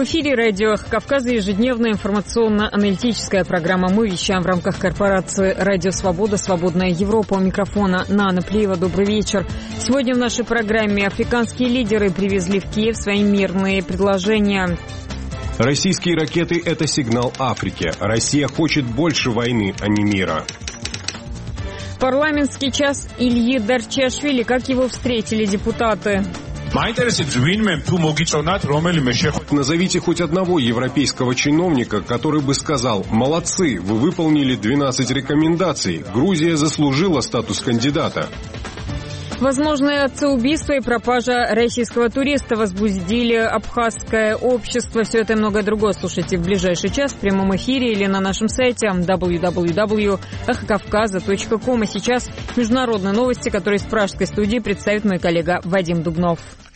В эфире радио Кавказа, ежедневная информационно-аналитическая программа. Мы вещаем в рамках корпорации «Радио Свобода», «Свободная Европа». У микрофона Нана Плиева. Добрый вечер. Сегодня в нашей программе африканские лидеры привезли в Киев свои мирные предложения. Российские ракеты – это сигнал Африке. Россия хочет больше войны, а не мира. Парламентский час Ильи Дарчиашвили. Как его встретили депутаты? Назовите хоть одного европейского чиновника, который бы сказал: «Молодцы, вы выполнили 12 рекомендаций. Грузия заслужила статус кандидата». Возможное отцеубийство и пропажа российского туриста возбудили абхазское общество. Все это и многое другое слушайте в ближайший час в прямом эфире или на нашем сайте www.эхокавказа.ком. А сейчас международные новости, которые из пражской студии представит мой коллега Вадим Дубнов.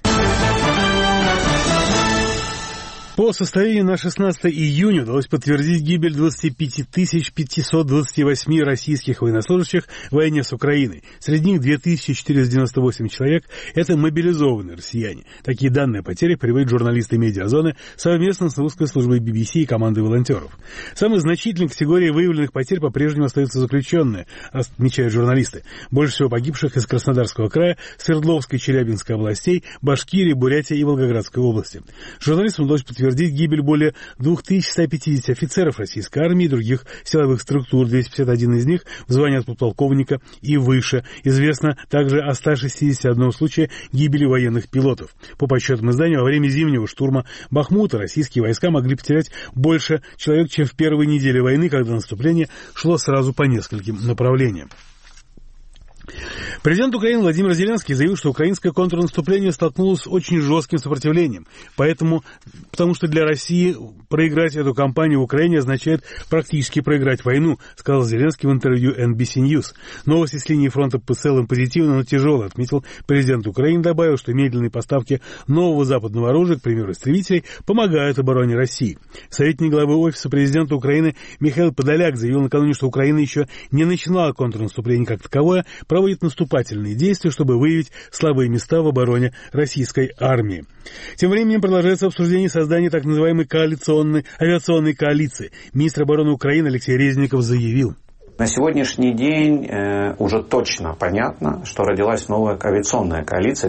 По состоянию на 16 июня удалось подтвердить гибель 25 528 российских военнослужащих в войне с Украиной. Среди них 2498 человек – это мобилизованные россияне. Такие данные о потерях приводят журналисты «Медиазоны» совместно с русской службой BBC и командой волонтеров. Самой значительной категорией выявленных потерь по-прежнему остаются заключенные, отмечают журналисты. Больше всего погибших из Краснодарского края, Свердловской и Челябинской областей, Башкирии, Бурятии и Волгоградской области. Журналистам удалось подтвердить гибель более 2150 офицеров российской армии и других силовых структур, 251 из них в звании от подполковника и выше. Известно также о 161 случае гибели военных пилотов. По подсчетам издания, во время зимнего штурма Бахмута российские войска могли потерять больше человек, чем в первой неделе войны, когда наступление шло сразу по нескольким направлениям. Президент Украины Владимир Зеленский заявил, что украинское контрнаступление столкнулось с очень жестким сопротивлением. Потому что для России проиграть эту кампанию в Украине означает практически проиграть войну, сказал Зеленский в интервью NBC News. Новости с линии фронта в целом позитивны, но тяжелые, отметил президент Украины, добавил, что медленные поставки нового западного оружия, к примеру, истребителей, помогают обороне России. Советник главы Офиса президента Украины Михаил Подоляк заявил накануне, что Украина еще не начинала контрнаступление как таковое, проводит наступательные действия, чтобы выявить слабые места в обороне российской армии. Тем временем продолжается обсуждение создания так называемой авиационной коалиции. Министр обороны Украины Алексей Резников заявил: на сегодняшний день уже точно понятно, что родилась новая авиационная коалиция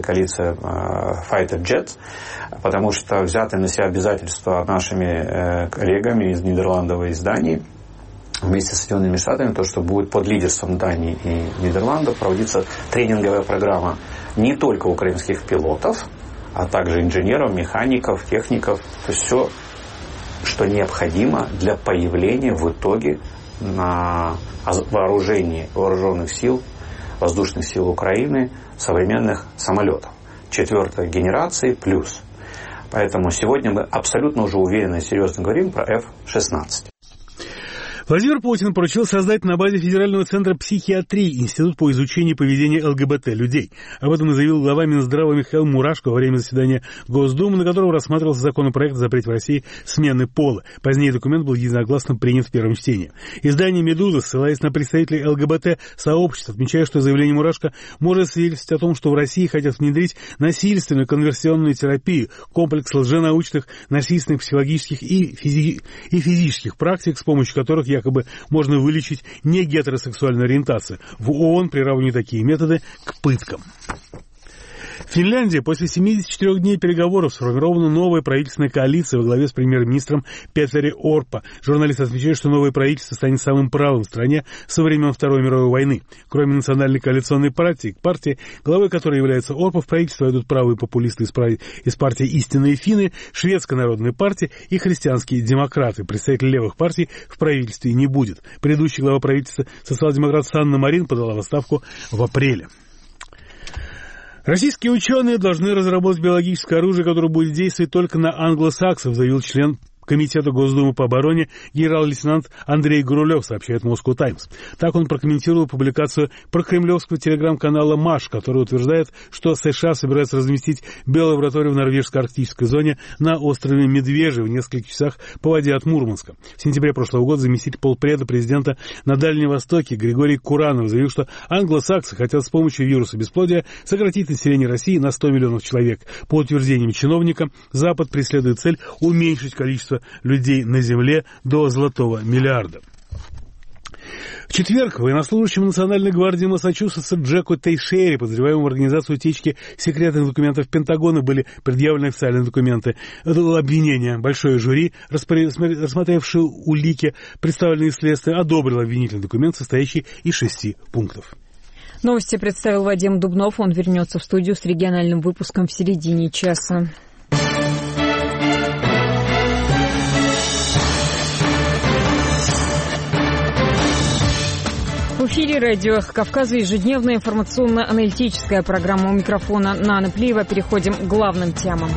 Fighter Jets, потому что взяты на себя обязательства нашими коллегами из Нидерландов и из Дании вместе с Соединенными Штатами, то, что будет под лидерством Дании и Нидерландов проводиться тренинговая программа не только украинских пилотов, а также инженеров, механиков, техников, то есть все, что необходимо для появления в итоге на вооружении вооруженных сил, воздушных сил Украины современных самолетов 4-й генерации плюс. Поэтому сегодня мы абсолютно уже уверенно и серьезно говорим про F-16. Владимир Путин поручил создать на базе Федерального центра психиатрии институт по изучению поведения ЛГБТ людей. Об этом заявил глава Минздрава Михаил Мурашко во время заседания Госдумы, на котором рассматривался законопроект о запрете в России смены пола. Позднее документ был единогласно принят в первом чтении. Издание «Медуза», ссылаясь на представителей ЛГБТ-сообществ, отмечает, что заявление Мурашко может свидетельствовать о том, что в России хотят внедрить насильственную конверсионную терапию, комплекс лженаучных, насильственных психологических и физических практик, с помощью которых якобы можно вылечить негетеросексуальную ориентацию. В ООН приравнивают такие методы к пыткам. Финляндия после 74 дней переговоров сформирована новая правительственная коалиция во главе с премьер-министром Петери Орпо. Журналисты отмечают, что новое правительство станет самым правым в стране со времен Второй мировой войны. Кроме национальной коалиционной партии, главой которой является Орпо, в правительство войдут правые популисты из партии «Истинные финны», Шведская народная партия и христианские демократы. Представителей левых партий в правительстве не будет. Предыдущий глава правительства, социал-демократ Санна Марин, подала в отставку в апреле. Российские ученые должны разработать биологическое оружие, которое будет действовать только на англосаксов, заявил член Комитета Госдумы по обороне генерал-лейтенант Андрей Гурулев, сообщает Moscow Times. Так он прокомментировал публикацию прокремлевского телеграм-канала МАШ, который утверждает, что США собираются разместить биолабораторию в норвежской арктической зоне на острове Медвежий в нескольких часах по воде от Мурманска. В сентябре прошлого года заместитель полпреда президента на Дальнем Востоке Григорий Куранов заявил, что англосаксы хотят с помощью вируса бесплодия сократить население России на 100 миллионов человек. По утверждениям чиновника, Запад преследует цель уменьшить количество людей на Земле до золотого миллиарда. В четверг военнослужащему Национальной гвардии Массачусетса Джеку Тейшере, подозреваемому в организации утечки секретных документов Пентагона, были предъявлены официальные документы. Это было обвинение. Большое жюри, рассмотревшее улики, представленные следствием, одобрило обвинительный документ, состоящий из 6 пунктов. Новости представил Вадим Дубнов. Он вернется в студию с региональным выпуском в середине часа. В эфире радио «Кавказ», ежедневная информационно-аналитическая программа. У микрофона Нана Плиева. Переходим к главным темам.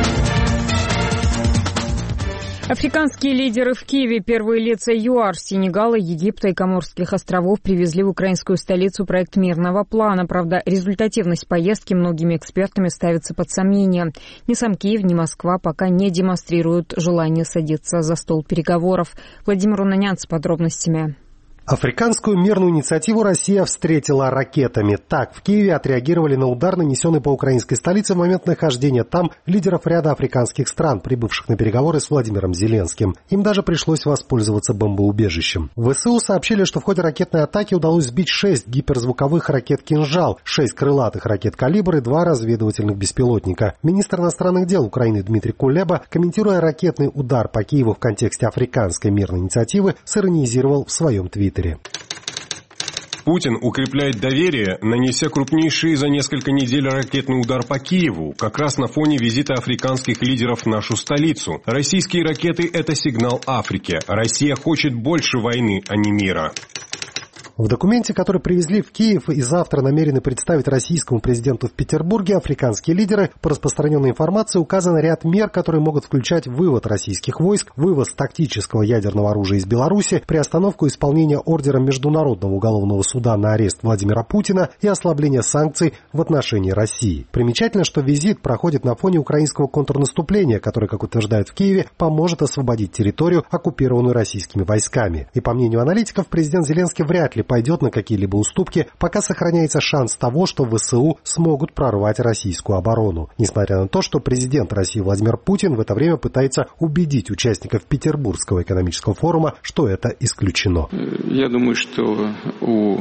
Африканские лидеры в Киеве, первые лица ЮАР, Сенегала, Египта и Коморских островов привезли в украинскую столицу проект мирного плана. Правда, результативность поездки многими экспертами ставится под сомнение. Ни сам Киев, ни Москва пока не демонстрируют желание садиться за стол переговоров. Владимир Унанян с подробностями. Африканскую мирную инициативу Россия встретила ракетами. Так, в Киеве отреагировали на удар, нанесенный по украинской столице в момент нахождения там лидеров ряда африканских стран, прибывших на переговоры с Владимиром Зеленским. Им даже пришлось воспользоваться бомбоубежищем. В ВСУ сообщили, что в ходе ракетной атаки удалось сбить 6 гиперзвуковых ракет «Кинжал», 6 крылатых ракет «Калибр» и 2 разведывательных беспилотника. Министр иностранных дел Украины Дмитрий Кулеба, комментируя ракетный удар по Киеву в контексте африканской мирной инициативы, сиронизировал в своем твиттере. Путин укрепляет доверие, нанеся крупнейший за несколько недель ракетный удар по Киеву, как раз на фоне визита африканских лидеров в нашу столицу. Российские ракеты – это сигнал Африке. Россия хочет больше войны, а не мира. В документе, который привезли в Киев и завтра намерены представить российскому президенту в Петербурге, африканские лидеры, по распространенной информации указан ряд мер, которые могут включать вывод российских войск, вывоз тактического ядерного оружия из Беларуси, приостановку исполнения ордера Международного уголовного суда на арест Владимира Путина и ослабление санкций в отношении России. Примечательно, что визит проходит на фоне украинского контрнаступления, которое, как утверждают в Киеве, поможет освободить территорию, оккупированную российскими войсками. И по мнению аналитиков, президент Зеленский вряд ли пойдет на какие-либо уступки, пока сохраняется шанс того, что ВСУ смогут прорвать российскую оборону. Несмотря на то, что президент России Владимир Путин в это время пытается убедить участников Петербургского экономического форума, что это исключено. Я думаю, что у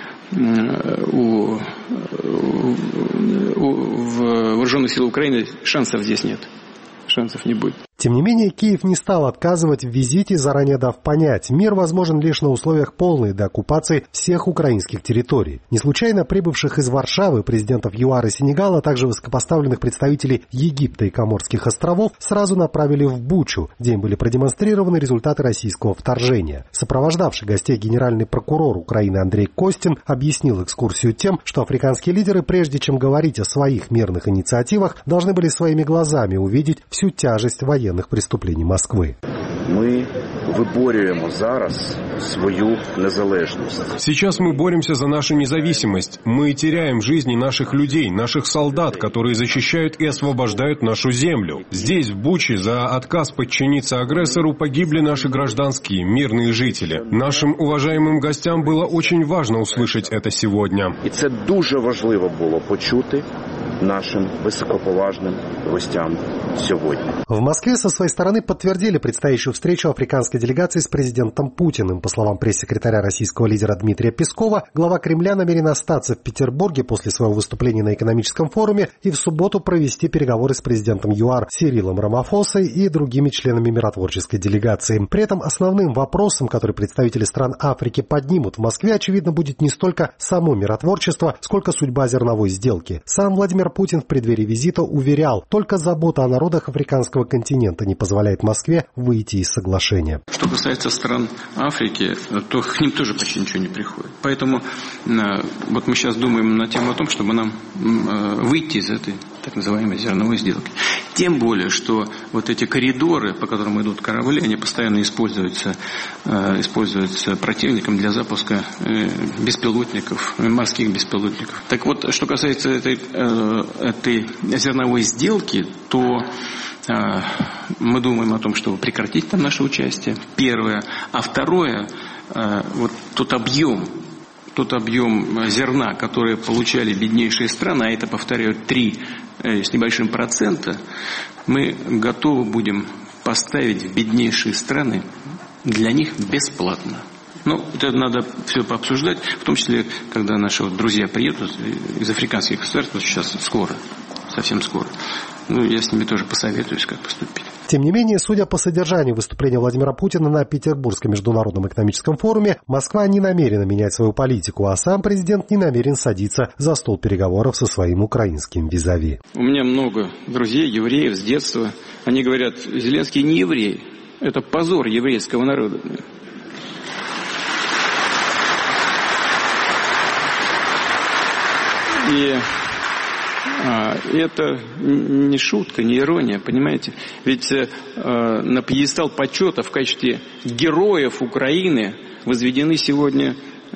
вооруженных сил Украины шансов здесь нет. Шансов не будет. Тем не менее, Киев не стал отказывать в визите, заранее дав понять, мир возможен лишь на условиях полной деоккупации всех украинских территорий. Не случайно прибывших из Варшавы президентов ЮАР и Сенегала, а также высокопоставленных представителей Египта и Коморских островов сразу направили в Бучу, где им были продемонстрированы результаты российского вторжения. Сопровождавший гостей генеральный прокурор Украины Андрей Костин объяснил экскурсию тем, что африканские лидеры, прежде чем говорить о своих мирных инициативах, должны были своими глазами увидеть всю тяжесть военных преступлений Москвы. Мы виборюємо зараз свою незалежність. Сейчас мы боремся за нашу независимость. Мы теряем жизни наших людей, наших солдат, которые защищают и освобождают нашу землю. Здесь, в Буче, за отказ подчиниться агрессору погибли наши гражданские, мирные жители. Нашим уважаемым гостям было очень важно услышать это сегодня. І це дуже важливо було почути нашим высокоповажным гостям сегодня. В Москве со своей стороны подтвердили предстоящую встречу африканской делегации с президентом Путиным. По словам пресс-секретаря российского лидера Дмитрия Пескова, глава Кремля намерен остаться в Петербурге после своего выступления на экономическом форуме и в субботу провести переговоры с президентом ЮАР Сирилом Рамафосой и другими членами миротворческой делегации. При этом основным вопросом, который представители стран Африки поднимут в Москве, очевидно, будет не столько само миротворчество, сколько судьба зерновой сделки. Сам Владимир Путин в преддверии визита уверял, только забота о народах африканского континента не позволяет Москве выйти из соглашения. Что касается стран Африки, то к ним тоже почти ничего не приходит. Поэтому вот мы сейчас думаем на тему о том, чтобы нам выйти из этой так называемой зерновой сделки. Тем более, что вот эти коридоры, по которым идут корабли, они постоянно используются противником для запуска беспилотников, морских беспилотников. Так вот, что касается этой зерновой сделки, то мы думаем о том, чтобы прекратить там наше участие. Первое. А второе, вот тот объем зерна, который получали беднейшие страны, а это, повторяю, 3 с небольшим процента, мы готовы будем поставить в беднейшие страны для них бесплатно. Ну, это надо все пообсуждать, в том числе, когда наши друзья приедут из африканских государств, сейчас скоро, совсем скоро. Ну, я с ними тоже посоветуюсь, как поступить. Тем не менее, судя по содержанию выступления Владимира Путина на Петербургском международном экономическом форуме, Москва не намерена менять свою политику, а сам президент не намерен садиться за стол переговоров со своим украинским визави. У меня много друзей, евреев с детства. Они говорят, Зеленский не еврей. Это позор еврейского народа. И это не шутка, не ирония, понимаете? Ведь на пьедестал почета в качестве героев Украины возведены сегодня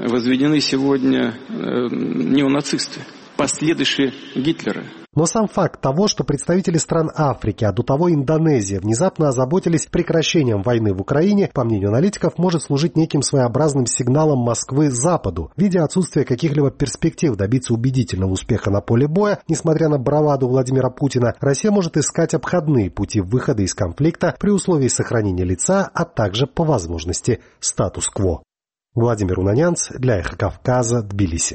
неонацисты, последующие Гитлера. Но сам факт того, что представители стран Африки, а до того Индонезия, внезапно озаботились прекращением войны в Украине, по мнению аналитиков, может служить неким своеобразным сигналом Москвы Западу. Видя отсутствие каких-либо перспектив добиться убедительного успеха на поле боя, несмотря на браваду Владимира Путина, Россия может искать обходные пути выхода из конфликта при условии сохранения лица, а также, по возможности, статус-кво. Владимир Унанянц для Эхо Кавказа, Тбилиси.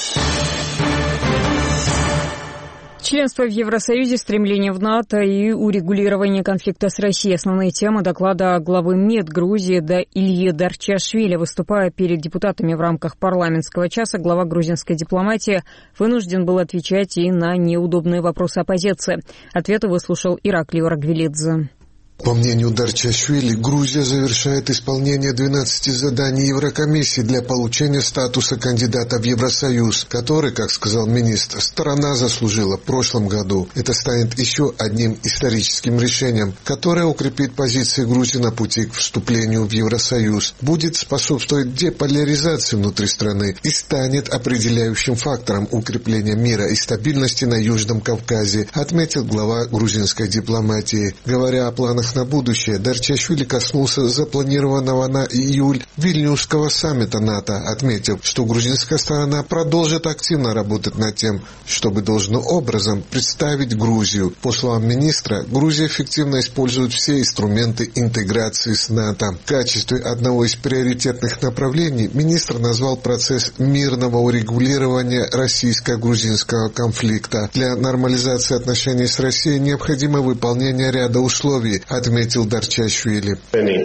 Членство в Евросоюзе, стремление в НАТО и урегулирование конфликта с Россией. Основные темы доклада главы МИД Грузии Ильи Дарчашвили. Выступая перед депутатами в рамках парламентского часа, глава грузинской дипломатии вынужден был отвечать и на неудобные вопросы оппозиции. Ответы выслушал Ираклий Рагвелидзе. По мнению Дарчашвили, Грузия завершает исполнение 12 заданий Еврокомиссии для получения статуса кандидата в Евросоюз, который, как сказал министр, страна заслужила в прошлом году. Это станет еще одним историческим решением, которое укрепит позиции Грузии на пути к вступлению в Евросоюз, будет способствовать деполяризации внутри страны и станет определяющим фактором укрепления мира и стабильности на Южном Кавказе, отметил глава грузинской дипломатии. Говоря о планах на будущее, Дарчашвили коснулся запланированного на июль Вильнюсского саммита НАТО, отметив, что грузинская сторона продолжит активно работать над тем, чтобы должным образом представить Грузию. По словам министра, Грузия эффективно использует все инструменты интеграции с НАТО. В качестве одного из приоритетных направлений министр назвал процесс мирного урегулирования российско-грузинского конфликта. Для нормализации отношений с Россией необходимо выполнение ряда условий, отметил Дарчашвили.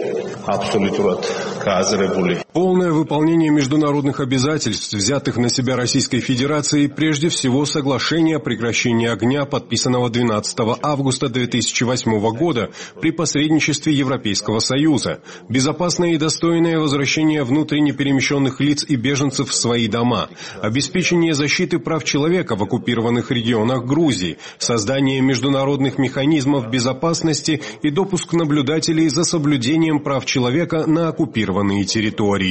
Полное выполнение международных обязательств, взятых на себя Российской Федерацией, прежде всего соглашение о прекращении огня, подписанного 12 августа 2008 года при посредничестве Европейского Союза, безопасное и достойное возвращение внутренне перемещенных лиц и беженцев в свои дома, обеспечение защиты прав человека в оккупированных регионах Грузии, создание международных механизмов безопасности и допуск наблюдателей за соблюдением прав человека на оккупированные территории.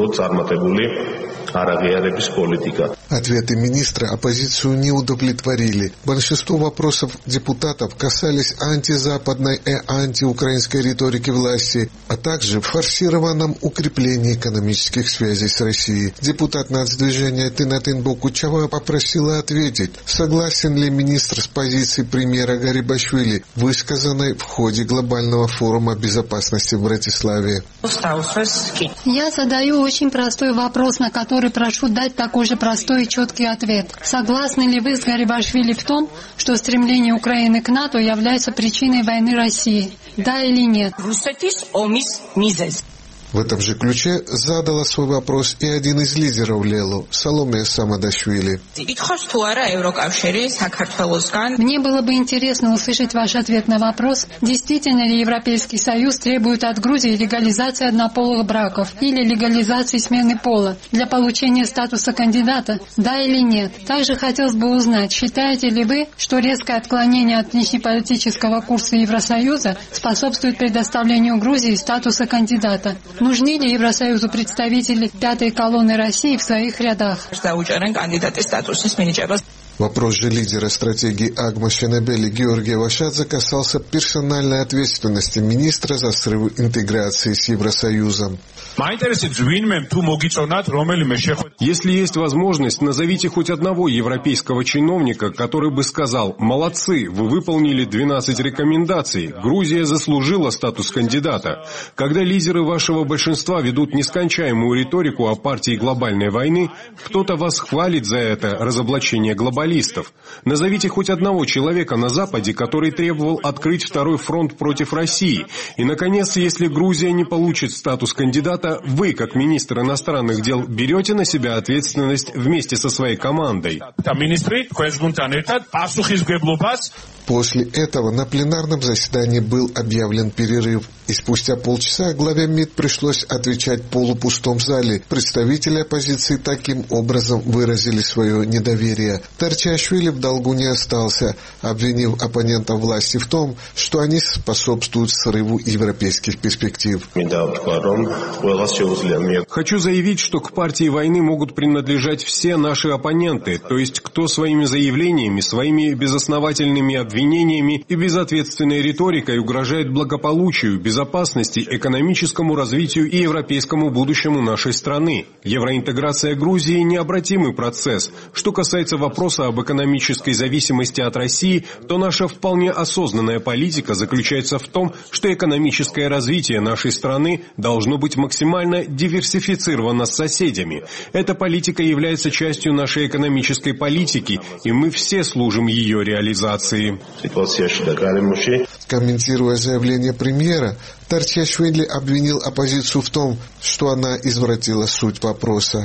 Ответы министра оппозицию не удовлетворили. Большинство вопросов депутатов касались антизападной и антиукраинской риторики власти, а также форсированном укреплении экономических связей с Россией. Депутат нацдвижения Тинатин Бокучава попросила ответить, согласен ли министр с позицией премьера Гарибашвили, высказанной в ходе глобального форума безопасности в Братиславе. Я задаю очень простой вопрос, на который прошу дать такой же простой и четкий ответ. Согласны ли вы с Гарибашвили в том, что стремление Украины к НАТО является причиной войны России? Да или нет? В этом же ключе задала свой вопрос и один из лидеров Лелу, Саломе Самадашвили. Мне было бы интересно услышать ваш ответ на вопрос, действительно ли Европейский Союз требует от Грузии легализации однополых браков или легализации смены пола для получения статуса кандидата, да или нет. Также хотелось бы узнать, считаете ли вы, что резкое отклонение от внешнеполитического курса Евросоюза способствует предоставлению Грузии статуса кандидата? Нужны ли Евросоюзу представители пятой колонны России в своих рядах? Вопрос же лидера стратегии Агма Шенебели Георгия Вашадзе касался персональной ответственности министра за срыв интеграции с Евросоюзом. Если есть возможность, назовите хоть одного европейского чиновника, который бы сказал: «Молодцы, вы выполнили 12 рекомендаций, Грузия заслужила статус кандидата». Когда лидеры вашего большинства ведут нескончаемую риторику о партии глобальной войны, кто-то вас хвалит за это разоблачение глобалистов. Назовите хоть одного человека на Западе, который требовал открыть второй фронт против России. И, наконец, если Грузия не получит статус кандидата, вы, как министр иностранных дел, берете на себя ответственность вместе со своей командой. После этого на пленарном заседании был объявлен перерыв, и спустя полчаса главе МИД пришлось отвечать в полупустом зале. Представители оппозиции таким образом выразили свое недоверие. Дарчашвили в долгу не остался, обвинив оппонентов власти в том, что они способствуют срыву европейских перспектив. Хочу заявить, что к партии войны могут принадлежать все наши оппоненты, то есть кто своими заявлениями, своими безосновательными обвинениями и безответственной риторикой угрожает благополучию, безопасности, экономическому развитию и европейскому будущему нашей страны. Евроинтеграция Грузии – необратимый процесс. Что касается вопроса об экономической зависимости от России, то наша вполне осознанная политика заключается в том, что экономическое развитие нашей страны должно быть максимально диверсифицировано с соседями. Эта политика является частью нашей экономической политики, и мы все служим ее реализации. Комментируя заявление премьера, Дарчашвили обвинил оппозицию в том, что она извратила суть вопроса.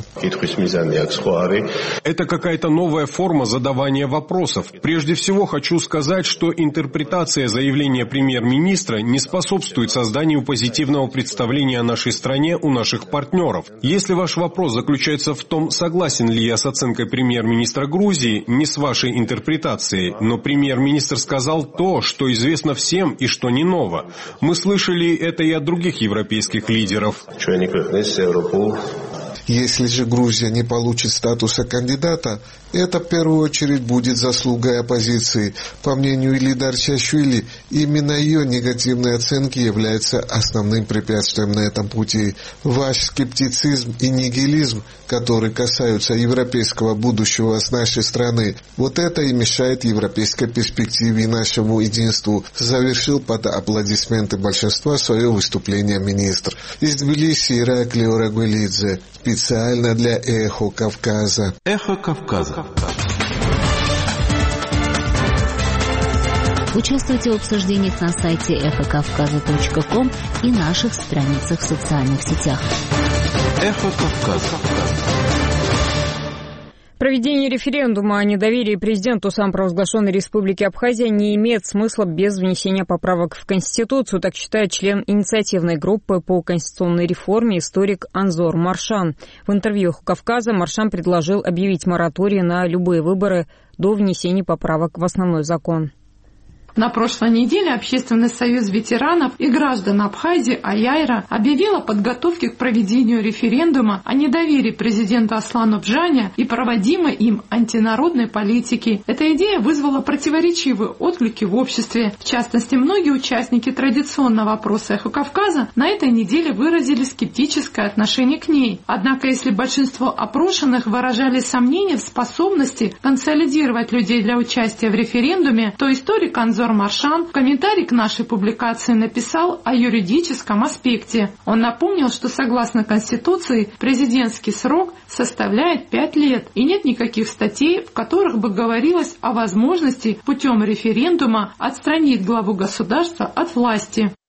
Это какая-то новая форма задавания вопросов. Прежде всего хочу сказать, что интерпретация заявления премьер-министра не способствует созданию позитивного представления о нашей стране у наших партнеров. Если ваш вопрос заключается в том, согласен ли я с оценкой премьер-министра Грузии, не с вашей интерпретацией, но премьер-министр сказал то, что известно всем и что не ново. Мы слышали это и от других европейских лидеров. Если же Грузия не получит статуса кандидата, это в первую очередь будет заслугой оппозиции. По мнению Ильи Дарчашвили, именно ее негативные оценки являются основным препятствием на этом пути. Ваш скептицизм и нигилизм, которые касаются европейского будущего с нашей страны, вот это и мешает европейской перспективе и нашему единству, завершил под аплодисменты большинства свое выступление министр. Из Тбилиси Ираклий Орагвелидзе. Специально для «Эхо Кавказа». «Эхо Кавказа». Участвуйте в обсуждениях на сайте эхокавказа.ком и наших страницах в социальных сетях. «Эхо Кавказа». Проведение референдума о недоверии президенту самопровозглашенной Республики Абхазия не имеет смысла без внесения поправок в Конституцию, так считает член инициативной группы по конституционной реформе историк Анзор Маршан. В интервью «Кавказа» Маршан предложил объявить мораторий на любые выборы до внесения поправок в основной закон. На прошлой неделе Общественный союз ветеранов и граждан Абхазии «Аяйра» объявил о подготовке к проведению референдума о недоверии президенту Аслану Бжаня и проводимой им антинародной политики. Эта идея вызвала противоречивые отклики в обществе. В частности, многие участники традиционного опроса «Эхо Кавказа» на этой неделе выразили скептическое отношение к ней. Однако, если большинство опрошенных выражали сомнения в способности консолидировать людей для участия в референдуме, то историк Анзор Маршан в комментарии к нашей публикации написал о юридическом аспекте. Он напомнил, что согласно Конституции президентский срок составляет 5 лет, и нет никаких статей, в которых бы говорилось о возможности путем референдума отстранить главу государства от власти.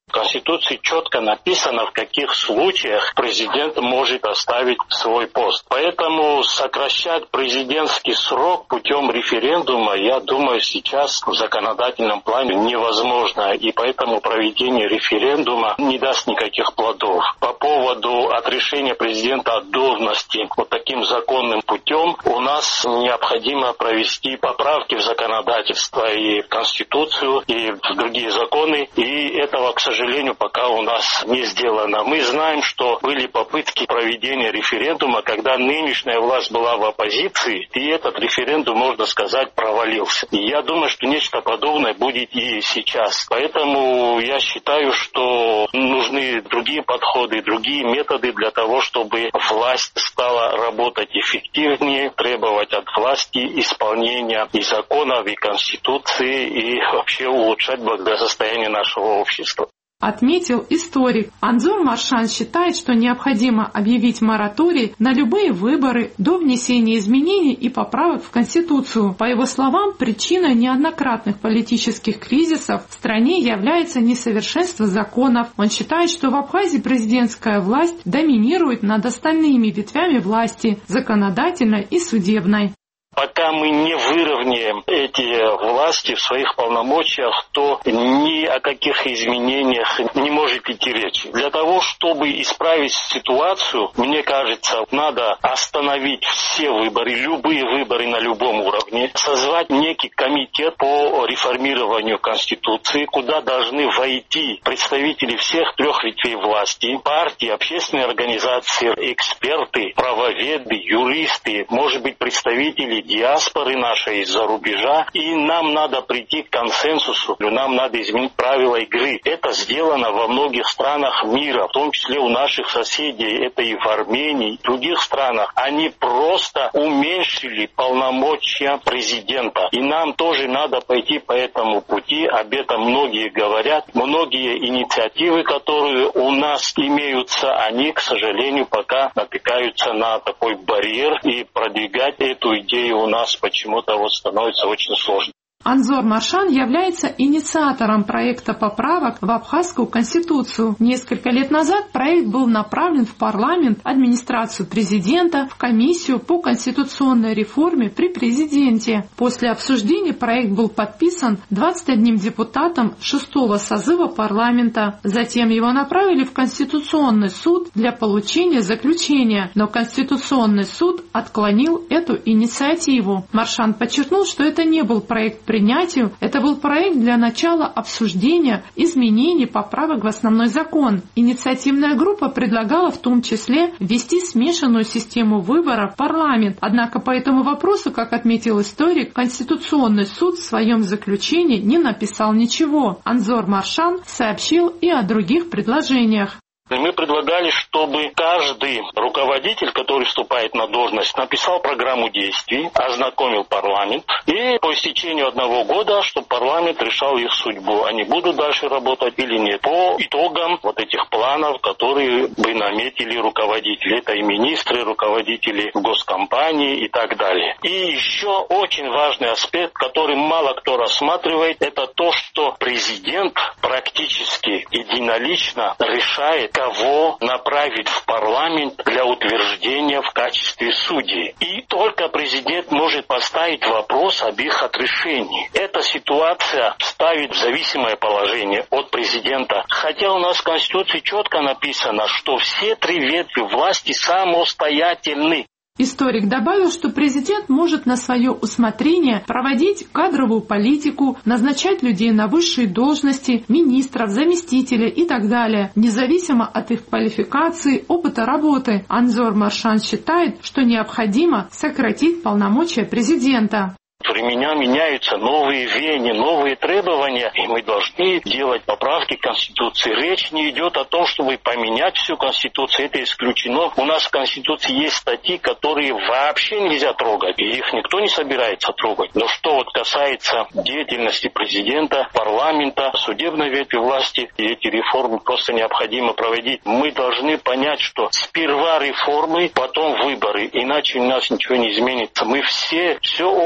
В Конституции четко написано, в каких случаях президент может оставить свой пост. Поэтому сокращать президентский срок путем референдума, я думаю, сейчас в законодательном плане невозможно. И поэтому проведение референдума не даст никаких плодов. По поводу отрешения президента от должности вот таким законным путем у нас необходимо провести поправки в законодательство и в Конституцию, и в другие законы. И этого, к сожалению, пока у нас не сделано. Мы знаем, что были попытки проведения референдума, когда нынешняя власть была в оппозиции, и этот референдум, можно сказать, провалился. И я думаю, что нечто подобное будет и сейчас. Поэтому я считаю, что нужны другие подходы, другие методы для того, чтобы власть стала работать эффективнее, требовать от власти исполнения и законов, и Конституции, и вообще улучшать благосостояние нашего общества. Отметил историк. Анзор Маршан считает, что необходимо объявить мораторий на любые выборы до внесения изменений и поправок в Конституцию. По его словам, причиной неоднократных политических кризисов в стране является несовершенство законов. Он считает, что в Абхазии президентская власть доминирует над остальными ветвями власти – законодательной и судебной. Пока мы не выровняем эти власти в своих полномочиях, то ни о каких изменениях не может идти речи. Для того, чтобы исправить ситуацию, мне кажется, надо остановить все выборы, любые выборы на любом уровне, созвать некий комитет по реформированию Конституции, куда должны войти представители всех трех ветвей власти, партии, общественные организации, эксперты, правоведы, юристы, может быть, представители диаспоры нашей из-за рубежа, и нам надо прийти к консенсусу, нам надо изменить правила игры. Это сделано во многих странах мира, в том числе у наших соседей, это и в Армении, и в других странах. Они просто уменьшили полномочия президента. И нам тоже надо пойти по этому пути, об этом многие говорят. Многие инициативы, которые у нас имеются, они, к сожалению, пока натыкаются на такой барьер, и продвигать эту идею у нас почему-то становится очень сложно. Анзор Маршан является инициатором проекта поправок в Абхазскую конституцию. Несколько лет назад проект был направлен в парламент, администрацию президента, в комиссию по конституционной реформе при президенте. После обсуждения проект был подписан 21 депутатом 6-го созыва парламента. Затем его направили в Конституционный суд для получения заключения, но Конституционный суд отклонил эту инициативу. Маршан подчеркнул, что это не был проект принятию, это был проект для начала обсуждения изменений поправок в основной закон. Инициативная группа предлагала в том числе ввести смешанную систему выборов в парламент. Однако по этому вопросу, как отметил историк, Конституционный суд в своем заключении не написал ничего. Анзор Маршан сообщил и о других предложениях. Мы предлагали, чтобы каждый руководитель, который вступает на должность, написал программу действий, ознакомил парламент, и по истечению 1 года, чтобы парламент решал их судьбу, они будут дальше работать или нет. По итогам вот этих планов, которые бы наметили руководители, это и министры, руководители госкомпаний и так далее. И еще очень важный аспект, который мало кто рассматривает, это то, что президент практически единолично решает, кого направить в парламент для утверждения в качестве судей. И только президент может поставить вопрос об их отрешении. Эта ситуация ставит в зависимое положение от президента. Хотя у нас в Конституции четко написано, что все 3 ветви власти самостоятельны. Историк добавил, что президент может на свое усмотрение проводить кадровую политику, назначать людей на высшие должности, министров, заместителей и так далее, независимо от их квалификации, опыта работы. Анзор Маршан считает, что необходимо сократить полномочия президента. Времена меняются, новые веяния, новые требования, и мы должны делать поправки к Конституции. Речь не идет о том, чтобы поменять всю Конституцию, это исключено. У нас в Конституции есть статьи, которые вообще нельзя трогать, и их никто не собирается трогать. Но что вот касается деятельности президента, парламента, судебной ветви власти, и эти реформы просто необходимо проводить. Мы должны понять, что сперва реформы, потом выборы, иначе у нас ничего не изменится. Мы все общество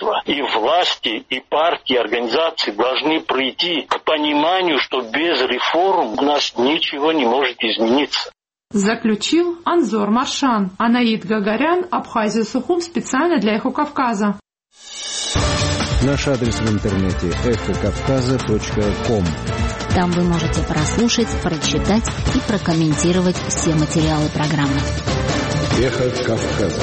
правительство, и власти, и партии, и организации должны прийти к пониманию, что без реформ у нас ничего не может измениться. Заключил Анзор Маршан. Анаид Гагарян, Абхазия Сухум, специально для «Эхо Кавказа». Наш адрес в интернете эхокавказа.ком. Там вы можете прослушать, прочитать и прокомментировать все материалы программы. Эхо Кавказа.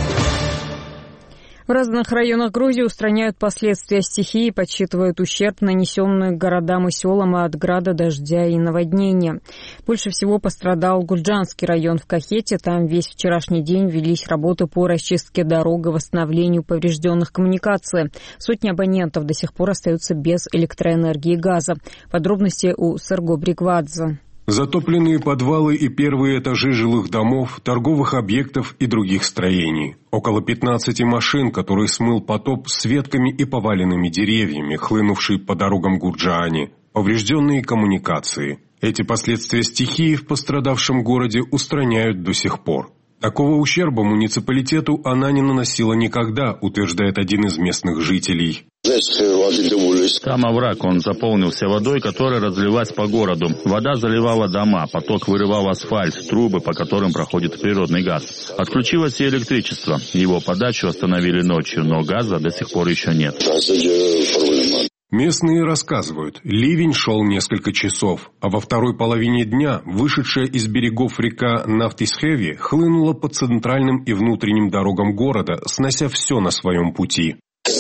В разных районах Грузии устраняют последствия стихии, подсчитывают ущерб, нанесенный городам и селам от града, дождя и наводнения. Больше всего пострадал Гуджанский район в Кахете. Там весь вчерашний день велись работы по расчистке дорог и восстановлению поврежденных коммуникаций. Сотни абонентов до сих пор остаются без электроэнергии и газа. Подробности у Серго Бригвадзе. Затопленные подвалы и первые этажи жилых домов, торговых объектов и других строений. Около 15 машин, которые смыл потоп с ветками и поваленными деревьями, хлынувшие по дорогам Гурджаани. Поврежденные коммуникации. Эти последствия стихии в пострадавшем городе устраняют до сих пор. Такого ущерба муниципалитету она не наносила никогда, утверждает один из местных жителей. Там овраг, он заполнился водой, которая разлилась по городу. Вода заливала дома, поток вырывал асфальт, трубы, по которым проходит природный газ. Отключилось и электричество. Его подачу остановили ночью, но газа до сих пор еще нет. Местные рассказывают, ливень шел несколько часов, а во второй половине дня вышедшая из берегов река Нафтисхеви хлынула по центральным и внутренним дорогам города, снося все на своем пути.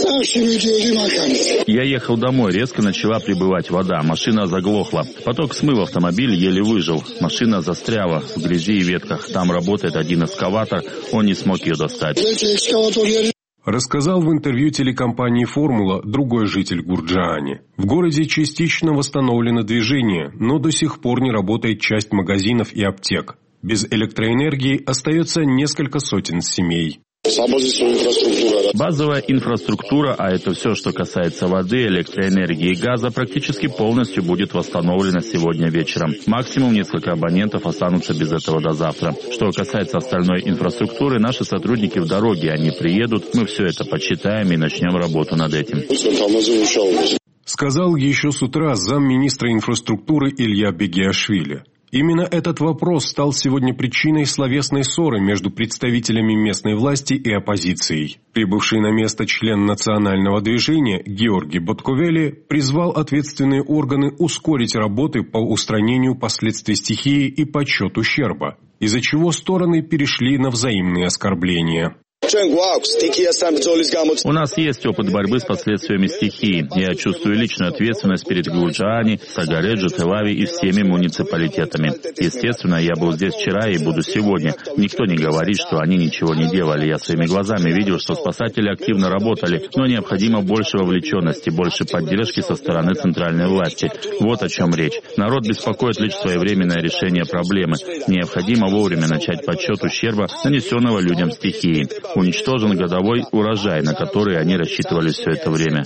Я ехал домой, резко начала прибывать вода, машина заглохла. Поток смыл автомобиль, еле выжил. Машина застряла в грязи и ветках. Там работает один экскаватор, он не смог ее достать. Рассказал в интервью телекомпании «Формула» другой житель Гурджаани. В городе частично восстановлено движение, но до сих пор не работает часть магазинов и аптек. Без электроэнергии остается несколько сотен семей. Базовая инфраструктура, а это все, что касается воды, электроэнергии и газа, практически полностью будет восстановлена сегодня вечером. Максимум несколько абонентов останутся без этого до завтра. Что касается остальной инфраструктуры, наши сотрудники в дороге, они приедут, мы все это подсчитаем и начнем работу над этим. Сказал еще с утра замминистра инфраструктуры Илья Бегиашвили. Именно этот вопрос стал сегодня причиной словесной ссоры между представителями местной власти и оппозицией. Прибывший на место член национального движения Георгий Ботковели призвал ответственные органы ускорить работы по устранению последствий стихии и подсчет ущерба, из-за чего стороны перешли на взаимные оскорбления. У нас есть опыт борьбы с последствиями стихии. Я чувствую личную ответственность перед Гурджаани, Сагареджи, Телави и всеми муниципалитетами. Естественно, я был здесь вчера и буду сегодня. Никто не говорит, что они ничего не делали. Я своими глазами видел, что спасатели активно работали, но необходимо больше вовлеченности, больше поддержки со стороны центральной власти. Вот о чем речь. Народ беспокоит лишь своевременное решение проблемы. Необходимо вовремя начать подсчет ущерба, нанесенного людям стихией. Уничтожен годовой урожай, на который они рассчитывали все это время.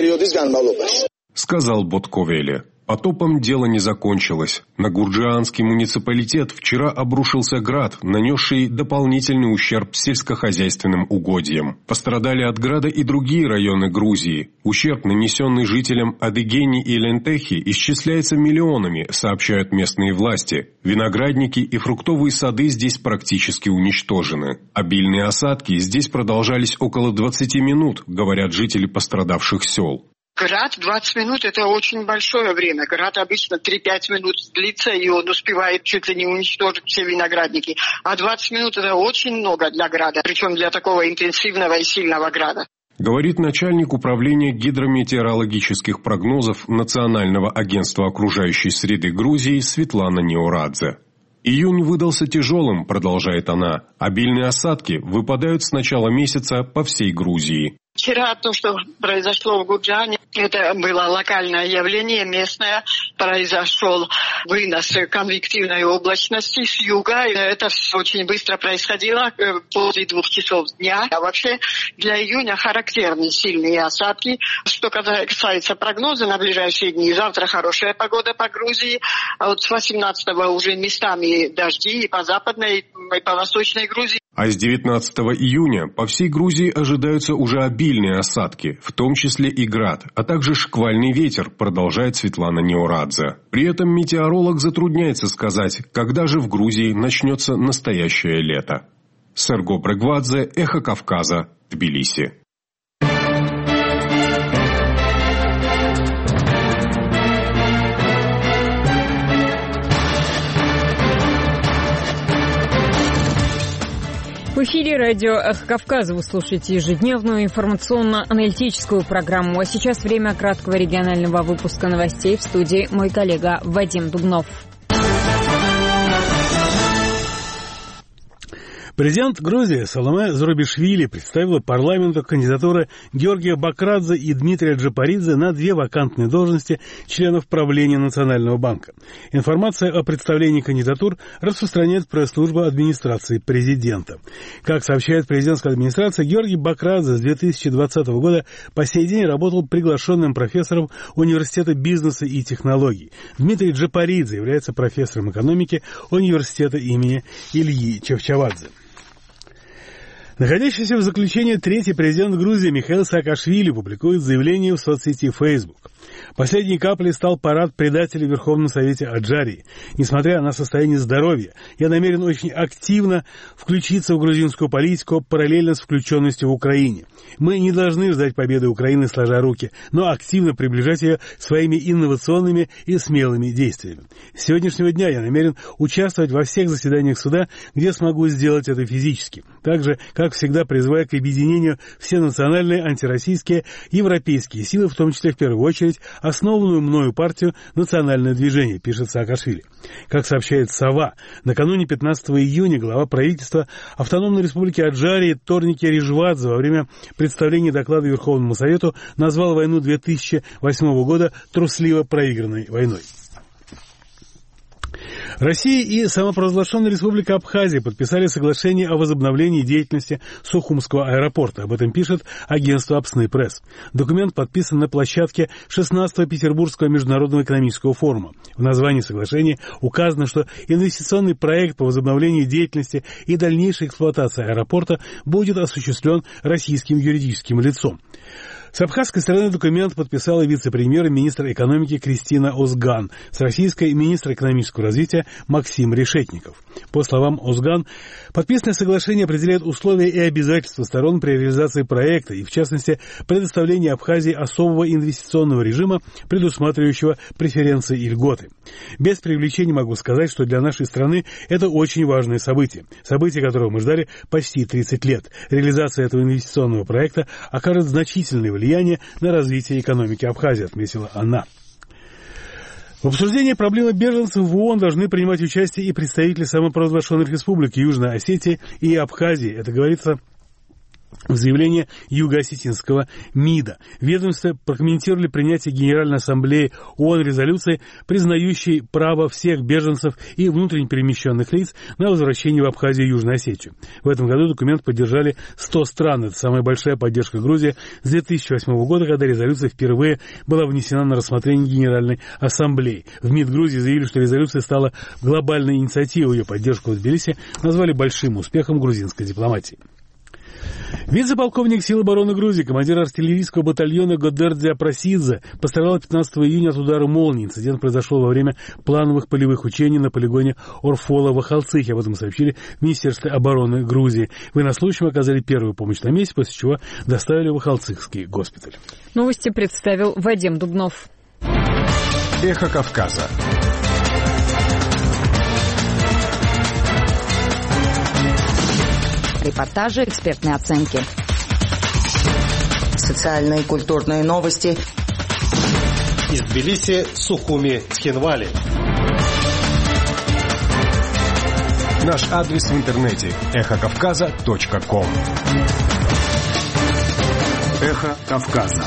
Сказал Ботковели. Потопом дело не закончилось. На Гурджаанский муниципалитет вчера обрушился град, нанесший дополнительный ущерб сельскохозяйственным угодьям. Пострадали от града и другие районы Грузии. Ущерб, нанесенный жителям Адыгейни и Лентехи, исчисляется миллионами, сообщают местные власти. Виноградники и фруктовые сады здесь практически уничтожены. Обильные осадки здесь продолжались около 20 минут, говорят жители пострадавших сел. Град 20 минут – это очень большое время. Град обычно 3-5 минут длится, и он успевает чуть ли не уничтожить все виноградники. А 20 минут – это очень много для града, причем для такого интенсивного и сильного града. Говорит начальник управления гидрометеорологических прогнозов Национального агентства окружающей среды Грузии Светлана Неорадзе. Июнь выдался тяжелым, продолжает она. Обильные осадки выпадают с начала месяца по всей Грузии. Вчера то, что произошло в Гурджаане, это было локальное явление, местное. Произошел вынос конвективной облачности с юга. Это все очень быстро происходило после 2 часов дня. А вообще для июня характерны сильные осадки. Что касается прогноза на ближайшие дни, завтра хорошая погода по Грузии. А вот с 18-го уже местами дожди и по западной, и по восточной Грузии. А с 19 июня по всей Грузии ожидаются уже обильные осадки, в том числе и град, а также шквальный ветер, продолжает Светлана Неорадзе. При этом метеоролог затрудняется сказать, когда же в Грузии начнется настоящее лето. Серго Брегвадзе, Эхо Кавказа, Тбилиси. В эфире радио «Эхо Кавказа» вы слушаете ежедневную информационно-аналитическую программу. А сейчас время краткого регионального выпуска новостей. В студии мой коллега Вадим Дубнов. Президент Грузии Саломе Зурабишвили представила парламенту кандидатуры Георгия Бакрадзе и Дмитрия Джапаридзе на 2 вакантные должности членов правления Национального банка. Информация о представлении кандидатур распространяет пресс-служба администрации президента. Как сообщает президентская администрация, Георгий Бакрадзе с 2020 года по сей день работал приглашенным профессором Университета бизнеса и технологий. Дмитрий Джапаридзе является профессором экономики Университета имени Ильи Чавчавадзе. Находящийся в заключении 3-й президент Грузии Михаил Саакашвили публикует заявление в соцсети Facebook. Последней каплей стал парад предателей в Верховном Совете Аджарии. Несмотря на состояние здоровья, я намерен очень активно включиться в грузинскую политику параллельно с включенностью в Украине. Мы не должны ждать победы Украины сложа руки, но активно приближать ее своими инновационными и смелыми действиями. С сегодняшнего дня я намерен участвовать во всех заседаниях суда, где смогу сделать это физически. Также, как всегда, призывая к объединению все национальные, антироссийские, европейские силы, в том числе в первую очередь основанную мною партию «Национальное движение», пишет Саакашвили. Как сообщает «Сова», накануне 15 июня глава правительства Автономной Республики Аджарии Торники Рижвадзе во время представления доклада Верховному Совету назвал войну 2008 года трусливо проигранной войной. Россия и самопровозглашенная Республика Абхазия подписали соглашение о возобновлении деятельности Сухумского аэропорта. Об этом пишет агентство Апсны Пресс. Документ подписан на площадке 16-го Петербургского международного экономического форума. В названии соглашения указано, что инвестиционный проект по возобновлению деятельности и дальнейшей эксплуатации аэропорта будет осуществлен российским юридическим лицом. С абхазской стороны документ подписала вице-премьер и министр экономики Кристина Озган, с российской министр экономического развития Максим Решетников. По словам Озган, подписанное соглашение определяет условия и обязательства сторон при реализации проекта и, в частности, предоставлении Абхазии особого инвестиционного режима, предусматривающего преференции и льготы. Без привлечения могу сказать, что для нашей страны это очень важное событие. Событие, которого мы ждали почти 30 лет. Реализация этого инвестиционного проекта окажет значительное влияние на развитие экономики Абхазии, отметила она. В обсуждении проблемы беженцев в ООН должны принимать участие и представители самопровозглашенных республик Южной Осетии и Абхазии. Это говорится в заявлении Юго-Осетинского МИДа. Ведомства прокомментировали принятие Генеральной Ассамблеи ООН резолюции, признающей право всех беженцев и внутренне перемещенных лиц на возвращение в Абхазию и Южную Осетию. В этом году документ поддержали 100 стран. Это самая большая поддержка Грузии с 2008 года, когда резолюция впервые была внесена на рассмотрение Генеральной Ассамблеи. В МИД Грузии заявили, что резолюция стала глобальной инициативой. Ее поддержку в Тбилиси назвали большим успехом грузинской дипломатии. Вице-полковник сил обороны Грузии, командир артиллерийского батальона Годердзе Апрасидзе пострадал 15 июня от удара молнии. Инцидент произошел во время плановых полевых учений на полигоне Орфола в Ахалцихе. Об этом сообщили в Министерстве обороны Грузии. Военнослужащим оказали первую помощь на месте, после чего доставили в Ахалцихский госпиталь. Новости представил Вадим Дубнов. Эхо Кавказа. Репортажи, экспертные оценки. Социальные и культурные новости. Из Тбилиси, Сухуми, Цхинвали. Наш адрес в интернете эхокавказа.ком. Эхо Кавказа.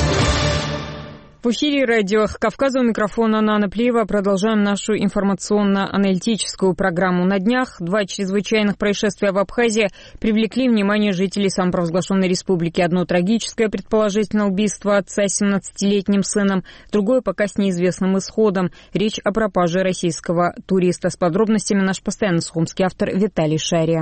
В эфире радио «Эхо Кавказа», у микрофона Нана Плиева. Продолжаем нашу информационно-аналитическую программу. На днях 2 чрезвычайных происшествия в Абхазии привлекли внимание жителей самопровозглашенной республики. Одно трагическое, предположительно, убийство отца 17-летним сыном, другое пока с неизвестным исходом. Речь о пропаже российского туриста. С подробностями наш постоянный сухумский автор Виталий Шария.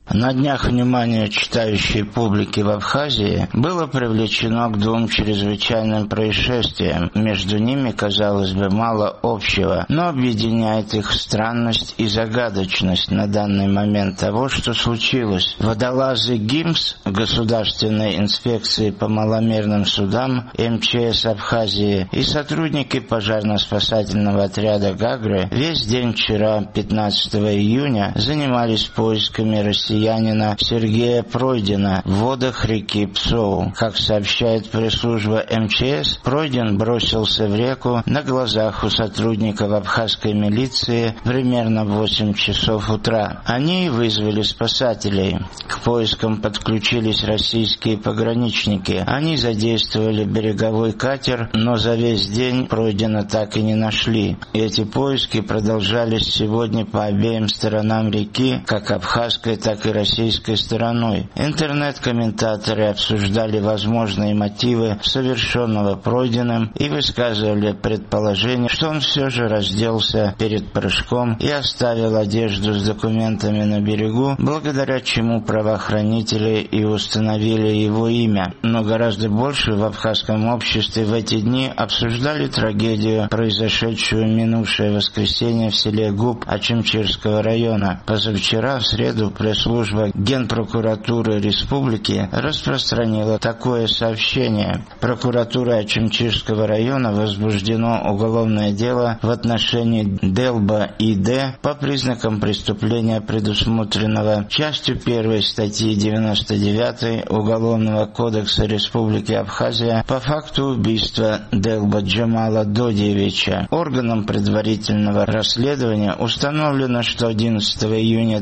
На днях внимание читающей публики в Абхазии было привлечено к двум чрезвычайным происшествиям. Между ними, казалось бы, мало общего, но объединяет их странность и загадочность на данный момент того, что случилось. Водолазы ГИМС, Государственной инспекции по маломерным судам, МЧС Абхазии и сотрудники пожарно-спасательного отряда «Гагры» весь день вчера, 15 июня, занимались поисками россиянина Сергея Пройдина в водах реки Псоу. Как сообщает пресс-служба МЧС, Пройдин бросился в реку на глазах у сотрудников абхазской милиции примерно в 8 часов утра. Они вызвали спасателей. К поискам подключились российские пограничники. Они задействовали береговой катер, но за весь день Пройдина так и не нашли. Эти поиски продолжались сегодня по обеим сторонам реки, как абхазской, так и российской стороной. Интернет-комментаторы обсуждали возможные мотивы совершенного Пройдиным и высказывали предположение, что он все же разделся перед прыжком и оставил одежду с документами на берегу, благодаря чему правоохранители и установили его имя. Но гораздо больше в абхазском обществе в эти дни обсуждали трагедию, произошедшую минувшее воскресенье в селе Губ Ачимчирского района. Позавчера, в среду, пресс-служба Генпрокуратуры Республики распространила такое сообщение. Прокуратурой Ачимчирского района возбуждено уголовное дело в отношении Делба И.Д. по признакам преступления, предусмотренного частью 1 статьи 99 Уголовного кодекса Республики Абхазия по факту убийства Делба Джамала Додиевича. Органом предварительного расследования установлено, что 11 июня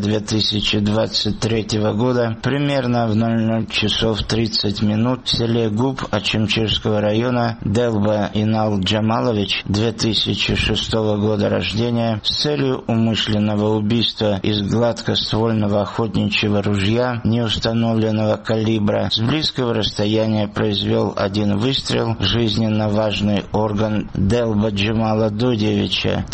2023 года примерно в 00 часов 30 минут в селе Губ Ачимчирского района Делба Инал Джамалович, 2006 года рождения, с целью умышленного убийства из гладкоствольного охотничьего ружья неустановленного калибра с близкого расстояния произвел один выстрел в жизненно важный орган Делба Джамала Додиевича,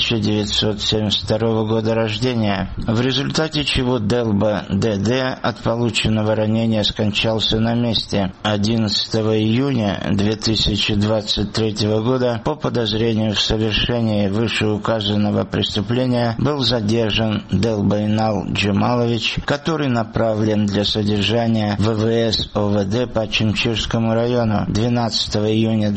1972 года рождения, в результате чего Делба ДД от полученного ранения скончался на месте. 11 июня 2023 года по подозрению в совершении вышеуказанного преступления был задержан Делба Инал Джамалович, который направлен для содержания в ВВС ОВД по Ачимчирскому району. 12 июня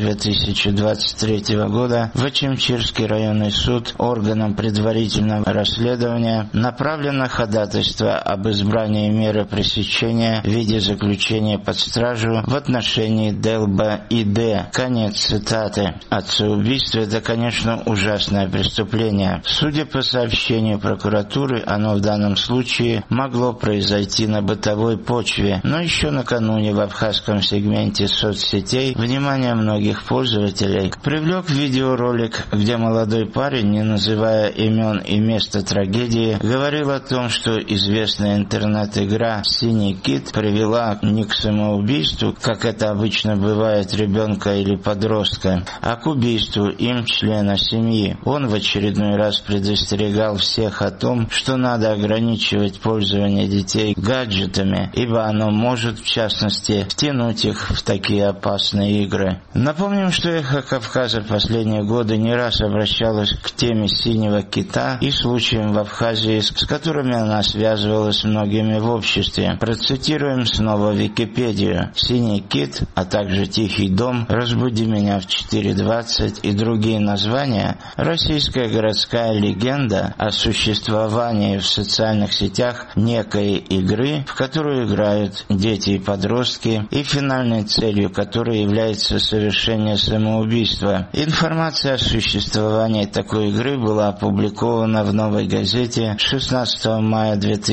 2023 года в Ачимчирский районный суд органом предварительного расследования направлено ходатайство об избрании меры пресечения в виде заключения под стражу в отношении Делба И.Д. Конец цитаты. Отцеубийство — это, конечно, ужасное преступление. Судя по сообщению прокуратуры, оно в данном случае могло произойти на бытовой почве, но еще накануне в абхазском сегменте соцсетей внимание многих пользователей привлек видеоролик, где молодой парень, не называя имен и места трагедии, говорил о том, что известная интернет-игра «Синий кит» привела не к самоубийству, как это обычно бывает ребенка или подростка, а к убийству им члена семьи. Он в очередной раз предостерегал всех о том, что надо ограничивать пользование детей гаджетами, ибо оно может, в частности, втянуть их в такие опасные игры. Напомним, что «Эхо Кавказа» в последние годы не раз обращалась к теме «Синего кита» и случаям в Абхазии, с которыми она связывалась многими в обществе. Процитируем снова Википедию. «Синий кит», а также «Тихий дом», «Разбуди меня в 4:20» и другие названия – российская городская легенда о существовании в социальных сетях некой игры, в которую играют дети и подростки, и финальной целью которой является совершение самоубийства. Информация о существовании такой игры была опубликована в «Новой газете» 16 мая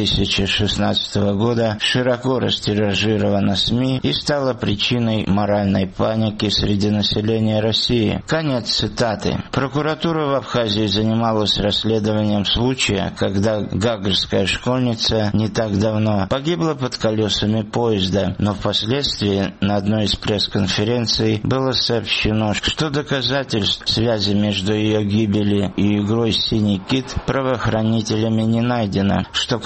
2016 года, широко растиражирована СМИ и стала причиной моральной паники среди населения России. Конец цитаты. Прокуратура в Абхазии занималась расследованием случая, когда гагрская школьница не так давно погибла под колесами поезда, но впоследствии на одной из пресс-конференций было сообщено, что доказательств связи между ее гибелью и игрой «Синий кит» правоохранителями не найдено. Что касается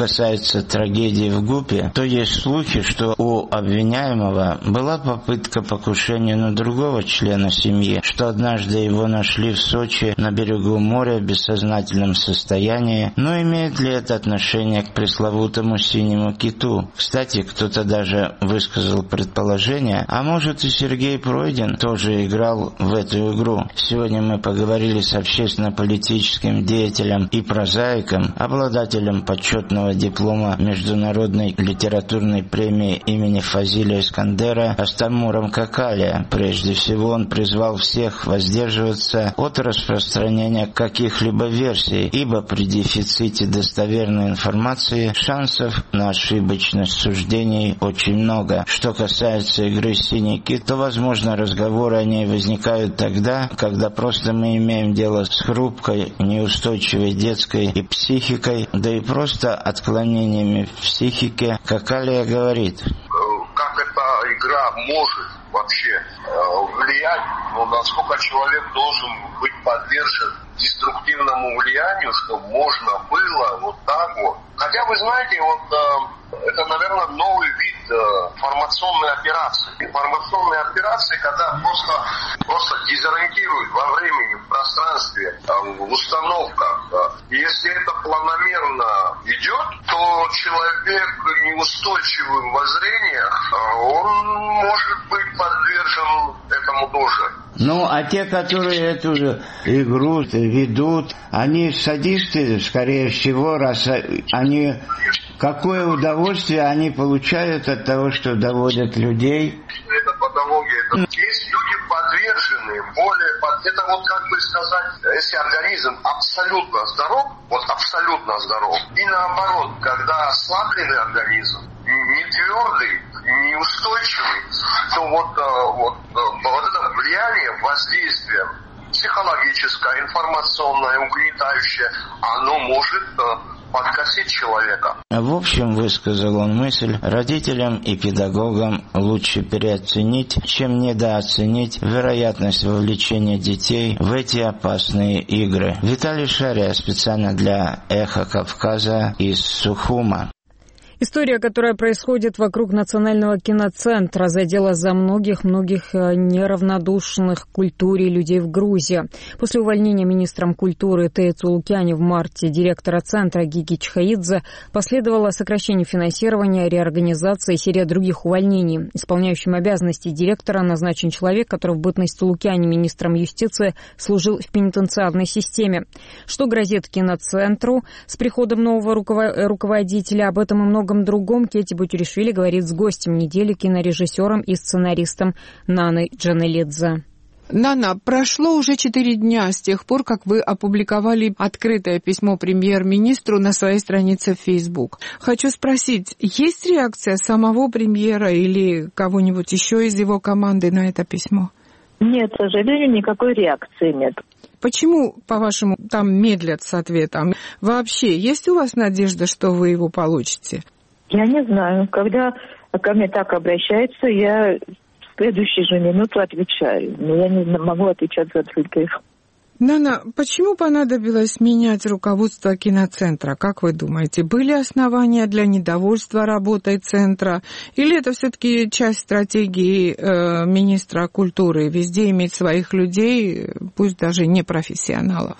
касается трагедии в ГУПе, то есть слухи, что у обвиняемого была попытка покушения на другого члена семьи, что однажды его нашли в Сочи на берегу моря в бессознательном состоянии. Но имеет ли это отношение к пресловутому синему киту? Кстати, кто-то даже высказал предположение, а может и Сергей Пройдин тоже играл в эту игру. Сегодня мы поговорили с общественно-политическим деятелем и прозаиком, обладателем почетного диплома Международной литературной премии имени Фазиля Искандера Астамуром Какалия. Прежде всего он призвал всех воздерживаться от распространения каких-либо версий, ибо при дефиците достоверной информации шансов на ошибочность суждений очень много. Что касается игры «Синий кит», то, возможно, разговоры о ней возникают тогда, когда просто мы имеем дело с хрупкой, неустойчивой детской и психикой, да и просто отклонениями в психике. Какалия говорит: как эта игра может вообще влиять, но насколько человек должен быть подвержен деструктивному влиянию, чтобы можно было вот так вот. Хотя, вы знаете, это, наверное, новый вид информационной операции. Информационные операции, когда просто дезориентируют во времени, в пространстве, в установках. И если это планомерно идет, то человек неустойчивым воззрениях, он может быть подвержен этому тоже. Ну, а те, которые эту игру ведут, они садисты, скорее всего, раз они... Какое удовольствие они получают от того, что доводят людей? Это патология. Есть люди подверженные, это вот как бы сказать, если организм абсолютно здоров, и наоборот, когда ослабленный организм, не твердый, неустойчивый, то вот это влияние, воздействие психологическое, информационное, угнетающее, оно может подкосить человека. В общем, высказал он мысль, родителям и педагогам лучше переоценить, чем недооценить вероятность вовлечения детей в эти опасные игры. Виталий Шария специально для «Эхо Кавказа» из Сухума. История, которая происходит вокруг Национального киноцентра, задела за многих неравнодушных к культуре людей в Грузии. После увольнения министром культуры Теи Цулукяни в марте директора центра Гиги Чхаидзе последовало сокращение финансирования, реорганизация и серия других увольнений. Исполняющим обязанности директора назначен человек, который в бытность Цулукяни министром юстиции служил в пенитенциарной системе. Что грозит киноцентру с приходом нового руководителя, об этом и многом другом Кети Бутюришвили говорит с гостем недели, кинорежиссером и сценаристом Наной Джанелидзе. Нана, прошло уже 4 дня с тех пор, как вы опубликовали открытое письмо премьер-министру на своей странице в Facebook. Хочу спросить, есть реакция самого премьера или кого-нибудь еще из его команды на это письмо? Нет, к сожалению, никакой реакции нет. Почему, по-вашему, там медлят с ответом? Вообще, есть у вас надежда, что вы его получите? Я не знаю. Когда ко мне так обращаются, я в следующую же минуту отвечаю. Но я не могу отвечать за других. Нана, почему понадобилось менять руководство киноцентра? Как вы думаете, были основания для недовольства работой центра? Или это все-таки часть стратегии министра культуры? Везде иметь своих людей, пусть даже не профессионалов?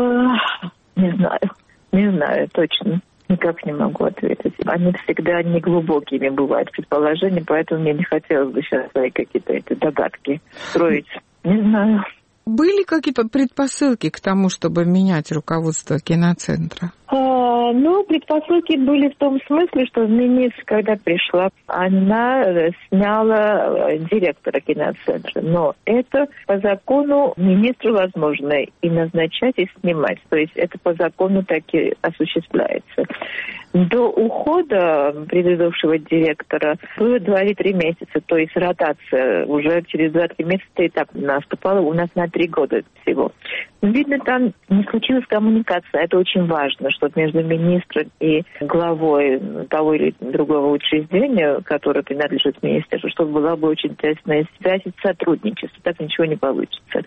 Не знаю точно. Никак не могу ответить. Они всегда неглубокими бывают предположения, поэтому мне не хотелось бы сейчас свои какие-то эти догадки строить. Не знаю. Были какие-то предпосылки к тому, чтобы менять руководство киноцентра? Предпосылки были в том смысле, что министр, когда пришла, она сняла директора киноцентра. Но это по закону министру возможно и назначать, и снимать. То есть это по закону так и осуществляется. До ухода предыдущего директора было 2 или 3 месяца. То есть ротация уже через 2-3 месяца и так наступала у нас на 3 года всего. Видно, там не случилась коммуникация. Это очень важно, чтобы между министром и главой того или другого учреждения, которое принадлежит министерству, чтобы была бы очень тесная связь и сотрудничество. Так ничего не получится.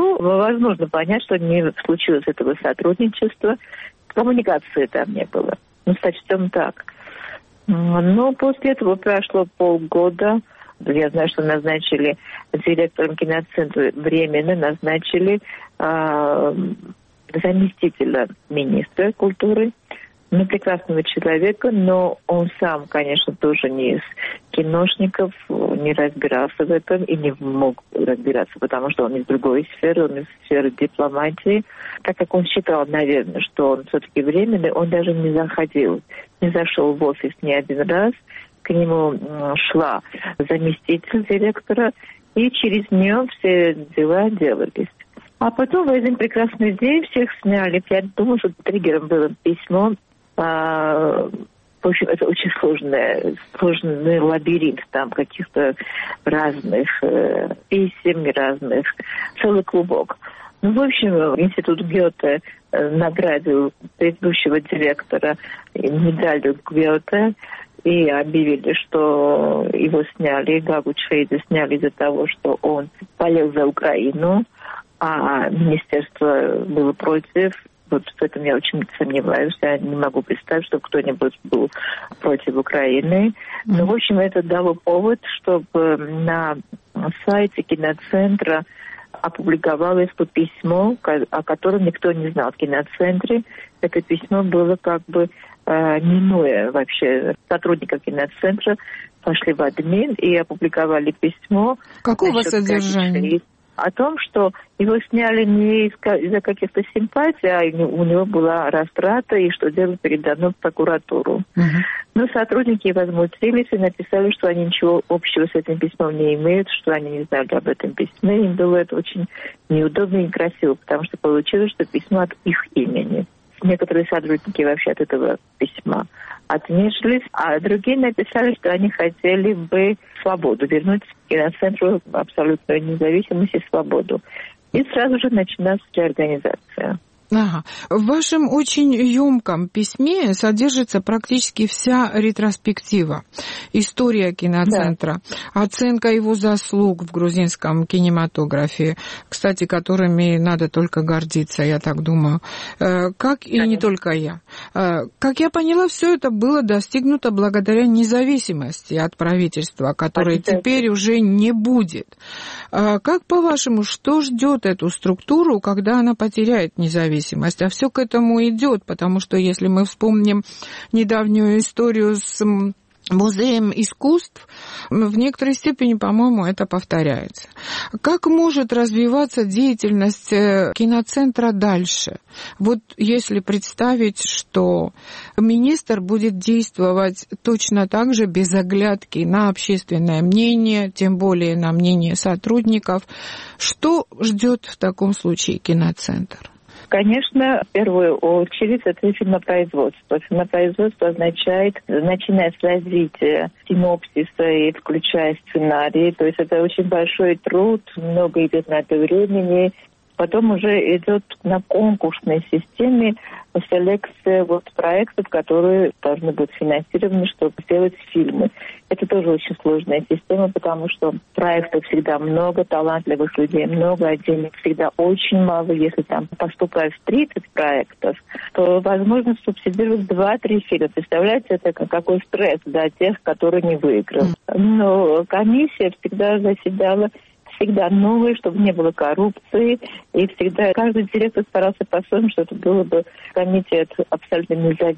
Возможно понять, что не случилось этого сотрудничества. Коммуникации там не было. сочтем так. Но после этого прошло полгода. Я знаю, что назначили директором киноцентра, временно назначили заместителя министра культуры, прекрасного человека, но он сам, конечно, тоже не из киношников, не разбирался в этом и не мог разбираться, потому что он из другой сферы, он из сферы дипломатии. Так как он считал, наверное, что он все-таки временный, он даже не зашел в офис ни один раз. К нему шла заместитель директора, и через нее все дела делались. А потом в один прекрасный день всех сняли. Я думаю, что триггером было письмо. В общем, это очень сложный лабиринт там каких-то разных писем, разных, целый клубок. В общем, институт Гёте наградил предыдущего директора медалью Гёте и объявили, что его сняли, Гагу Чфейда сняли из-за того, что он болел за Украину, а министерство было против. Вот в этом я очень сомневаюсь. Я не могу представить, что кто-нибудь был против Украины. Но, в общем, это дало повод, чтобы на сайте киноцентра опубликовалось то письмо, о котором никто не знал в киноцентре. Это письмо было как бы минуя вообще сотрудников киноцентра, пошли в админ и опубликовали письмо. Какого содержания? О том, что его сняли не из-за каких-то симпатий, а у него была растрата, и что дело передано в прокуратуру. Но сотрудники возмутились и написали, что они ничего общего с этим письмом не имеют, что они не знали об этом письме. Им было это очень неудобно и некрасиво, потому что получилось, что письмо от их имени. Некоторые сотрудники вообще от этого письма отнеслись, а другие написали, что они хотели бы свободу, вернуть киноцентру абсолютную независимость и свободу. И сразу же началась реорганизация. Ага. В вашем очень емком письме содержится практически вся ретроспектива, история киноцентра, оценка его заслуг в грузинском кинематографе, кстати, которыми надо только гордиться, я так думаю, как и не только я. Как я поняла, все это было достигнуто благодаря независимости от правительства, которой теперь уже не будет. Как, по-вашему, что ждет эту структуру, когда она потеряет независимость? А все к этому идет, потому что если мы вспомним недавнюю историю с Музеем искусств, в некоторой степени, по-моему, это повторяется. Как может развиваться деятельность киноцентра дальше? Вот если представить, что министр будет действовать точно так же, без оглядки на общественное мнение, тем более на мнение сотрудников, что ждет в таком случае киноцентр? Конечно, в первую очередь это фильмопроизводство. Фильмопроизводство означает, начиная с развития синопсиса и включая сценарий. То есть это очень большой труд, много идет на это времени. Потом уже идет на конкурсной системе селекция проектов, которые должны быть финансированы, чтобы сделать фильмы. Это тоже очень сложная система, потому что проектов всегда много, талантливых людей много, а денег всегда очень мало. Если там поступает 30 проектов, то возможно субсидировать 2-3 фильма. Представляете, это какой стресс для тех, которые не выиграли. Но комиссия всегда заседала новое, чтобы не было коррупции. И всегда каждый директор старался по-своему, чтобы это было бы комитет абсолютно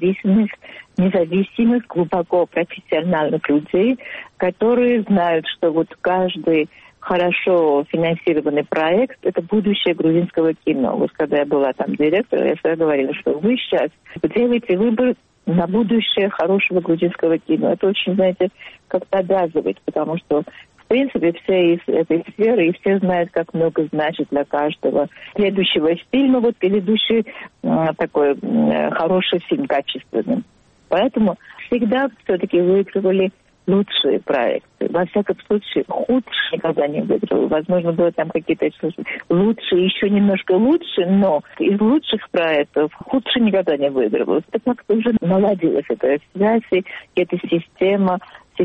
независимых, глубоко профессиональных людей, которые знают, что каждый хорошо финансированный проект – это будущее грузинского кино. Когда я была там директором, я всегда говорила, что вы сейчас делаете выбор на будущее хорошего грузинского кино. Это очень, знаете, как-то обязывает, потому что в принципе, все из этой сферы, и все знают, как много значит для каждого следующего фильма, предыдущий такой хороший фильм, качественный. Поэтому всегда все-таки выигрывали лучшие проекты. Во всяком случае, худшие никогда не выигрывали. Возможно, было там какие-то лучшие, еще немножко лучше, но из лучших проектов худшие никогда не выигрывали. Это как-то уже наладилась эта связь, и эта система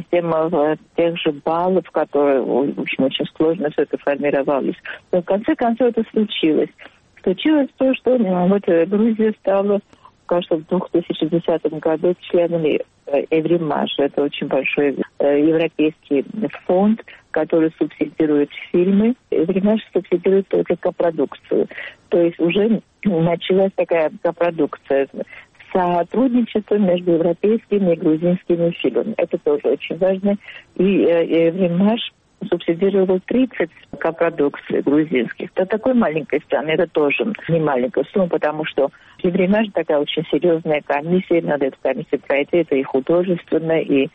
тех же баллов, которые, в общем, очень сложно все это формировалось. Но в конце концов это случилось. Случилось то, что Грузия стала кажется, в 2010 году членами Эвримаж, это очень большой европейский фонд, который субсидирует фильмы. Эвримаж субсидирует только копродукцию. То есть уже началась такая копродукция, сотрудничество между европейскими и грузинскими фильмами. Это тоже очень важно. И Эвримаж субсидировал 30 копродукций грузинских. Это такой маленькой страны, это тоже не маленькая сумма, потому что Эвримаж такая очень серьезная комиссия, надо эту комиссию пройти, это и художественно, и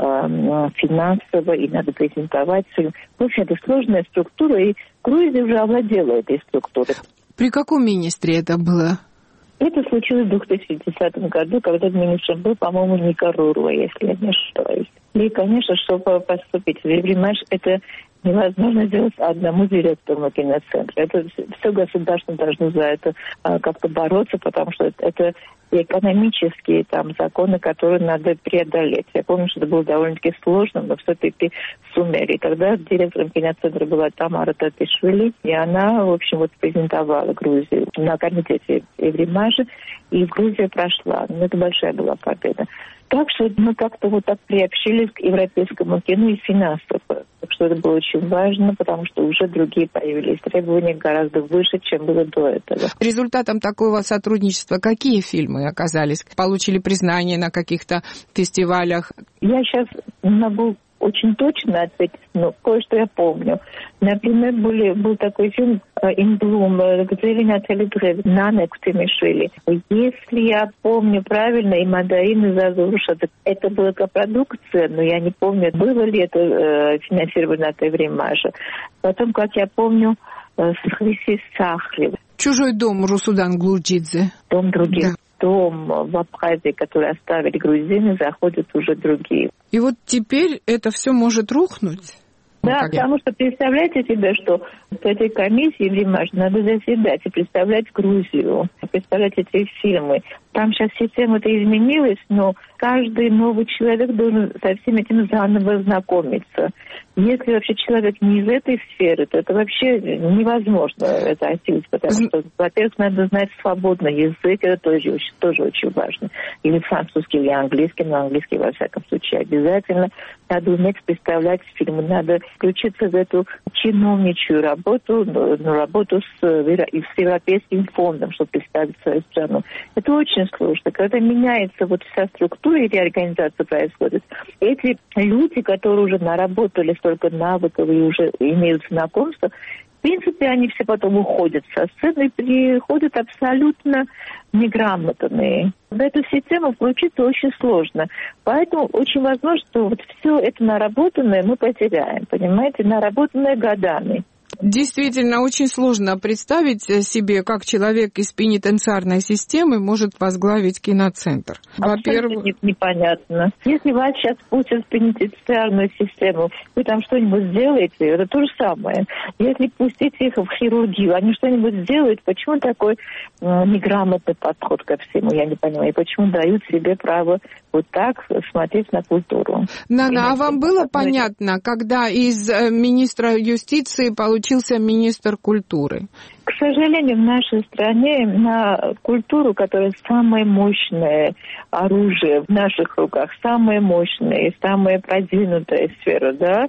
финансово, и надо презентовать. В общем, это сложная структура, и Грузия уже овладела этой структурой. При каком министре это было? Это случилось в 2010 году, когда министром был, по-моему, Никоруруа, если я не ошибаюсь. И, конечно, чтобы поступить в Эвримаж, это невозможно сделать одному директору киноцентра. Это все государство должно за это как-то бороться, потому что это экономические там законы, которые надо преодолеть. Я помню, что это было довольно-таки сложно, но все-таки сумели. И тогда директором киноцентра была Тамара Татишвили, и она, в общем, вот презентовала Грузию на комитете Эвримажа, и Грузия прошла. Это большая была победа. Так что мы как-то вот так приобщились к европейскому кино и финансово. Так что это было очень важно, потому что уже другие появились требования гораздо выше, чем было до этого. Результатом такого сотрудничества какие фильмы оказались? Получили признание на каких-то фестивалях? Я сейчас могу очень точно ответить, но кое-что я помню. Например, был такой фильм «In Bloom», где Натали Древ, Нана Кутемишвили. Если я помню правильно, и Мадаин, и Зазуруш, это была копродукция, но я не помню, было ли это финансировано от Эвримажа. Потом, как я помню, с Хриси Сахли. «Чужой дом» Русудан Глурджидзе. Дом других. Да. Дом в Абхазии, который оставили грузины, заходят уже другие. И вот теперь это все может рухнуть? Да, потому что представляете себе, что в этой комиссии Эвримаж надо заседать и представлять Грузию, представлять эти фильмы. Там сейчас система-то изменилась, но каждый новый человек должен со всем этим заново знакомиться. Если вообще человек не из этой сферы, то это вообще невозможно это осилить, потому что, во-первых, надо знать свободно язык, это тоже очень важно. Или французский, или английский, но английский, во всяком случае, обязательно. Надо уметь представлять фильмы, надо включиться в эту чиновничью работу, работу с Европейским фондом, чтобы представить свою страну. Это очень сложно. Когда меняется вот вся структура и реорганизация происходит, эти люди, которые уже наработали столько навыков и уже имеют знакомство, в принципе, они все потом уходят со сцены и приходят абсолютно неграмотные. В эту систему включиться очень сложно. Поэтому очень возможно, что вот все это наработанное мы потеряем, понимаете, наработанное годами. Действительно, очень сложно представить себе, как человек из пенитенциарной системы может возглавить киноцентр. Во-первых, непонятно. Если вас сейчас пустят в пенитенциарную систему, вы там что-нибудь сделаете, это то же самое. Если пустить их в хирургию, они что-нибудь сделают, почему такой неграмотный подход ко всему, я не понимаю. И почему дают себе право вот так смотреть на культуру. Нана, а вам было понятно, когда из министра юстиции получился министр культуры? К сожалению, в нашей стране на культуру, которая самое мощное оружие в наших руках, самая мощная и самая продвинутая сфера, да,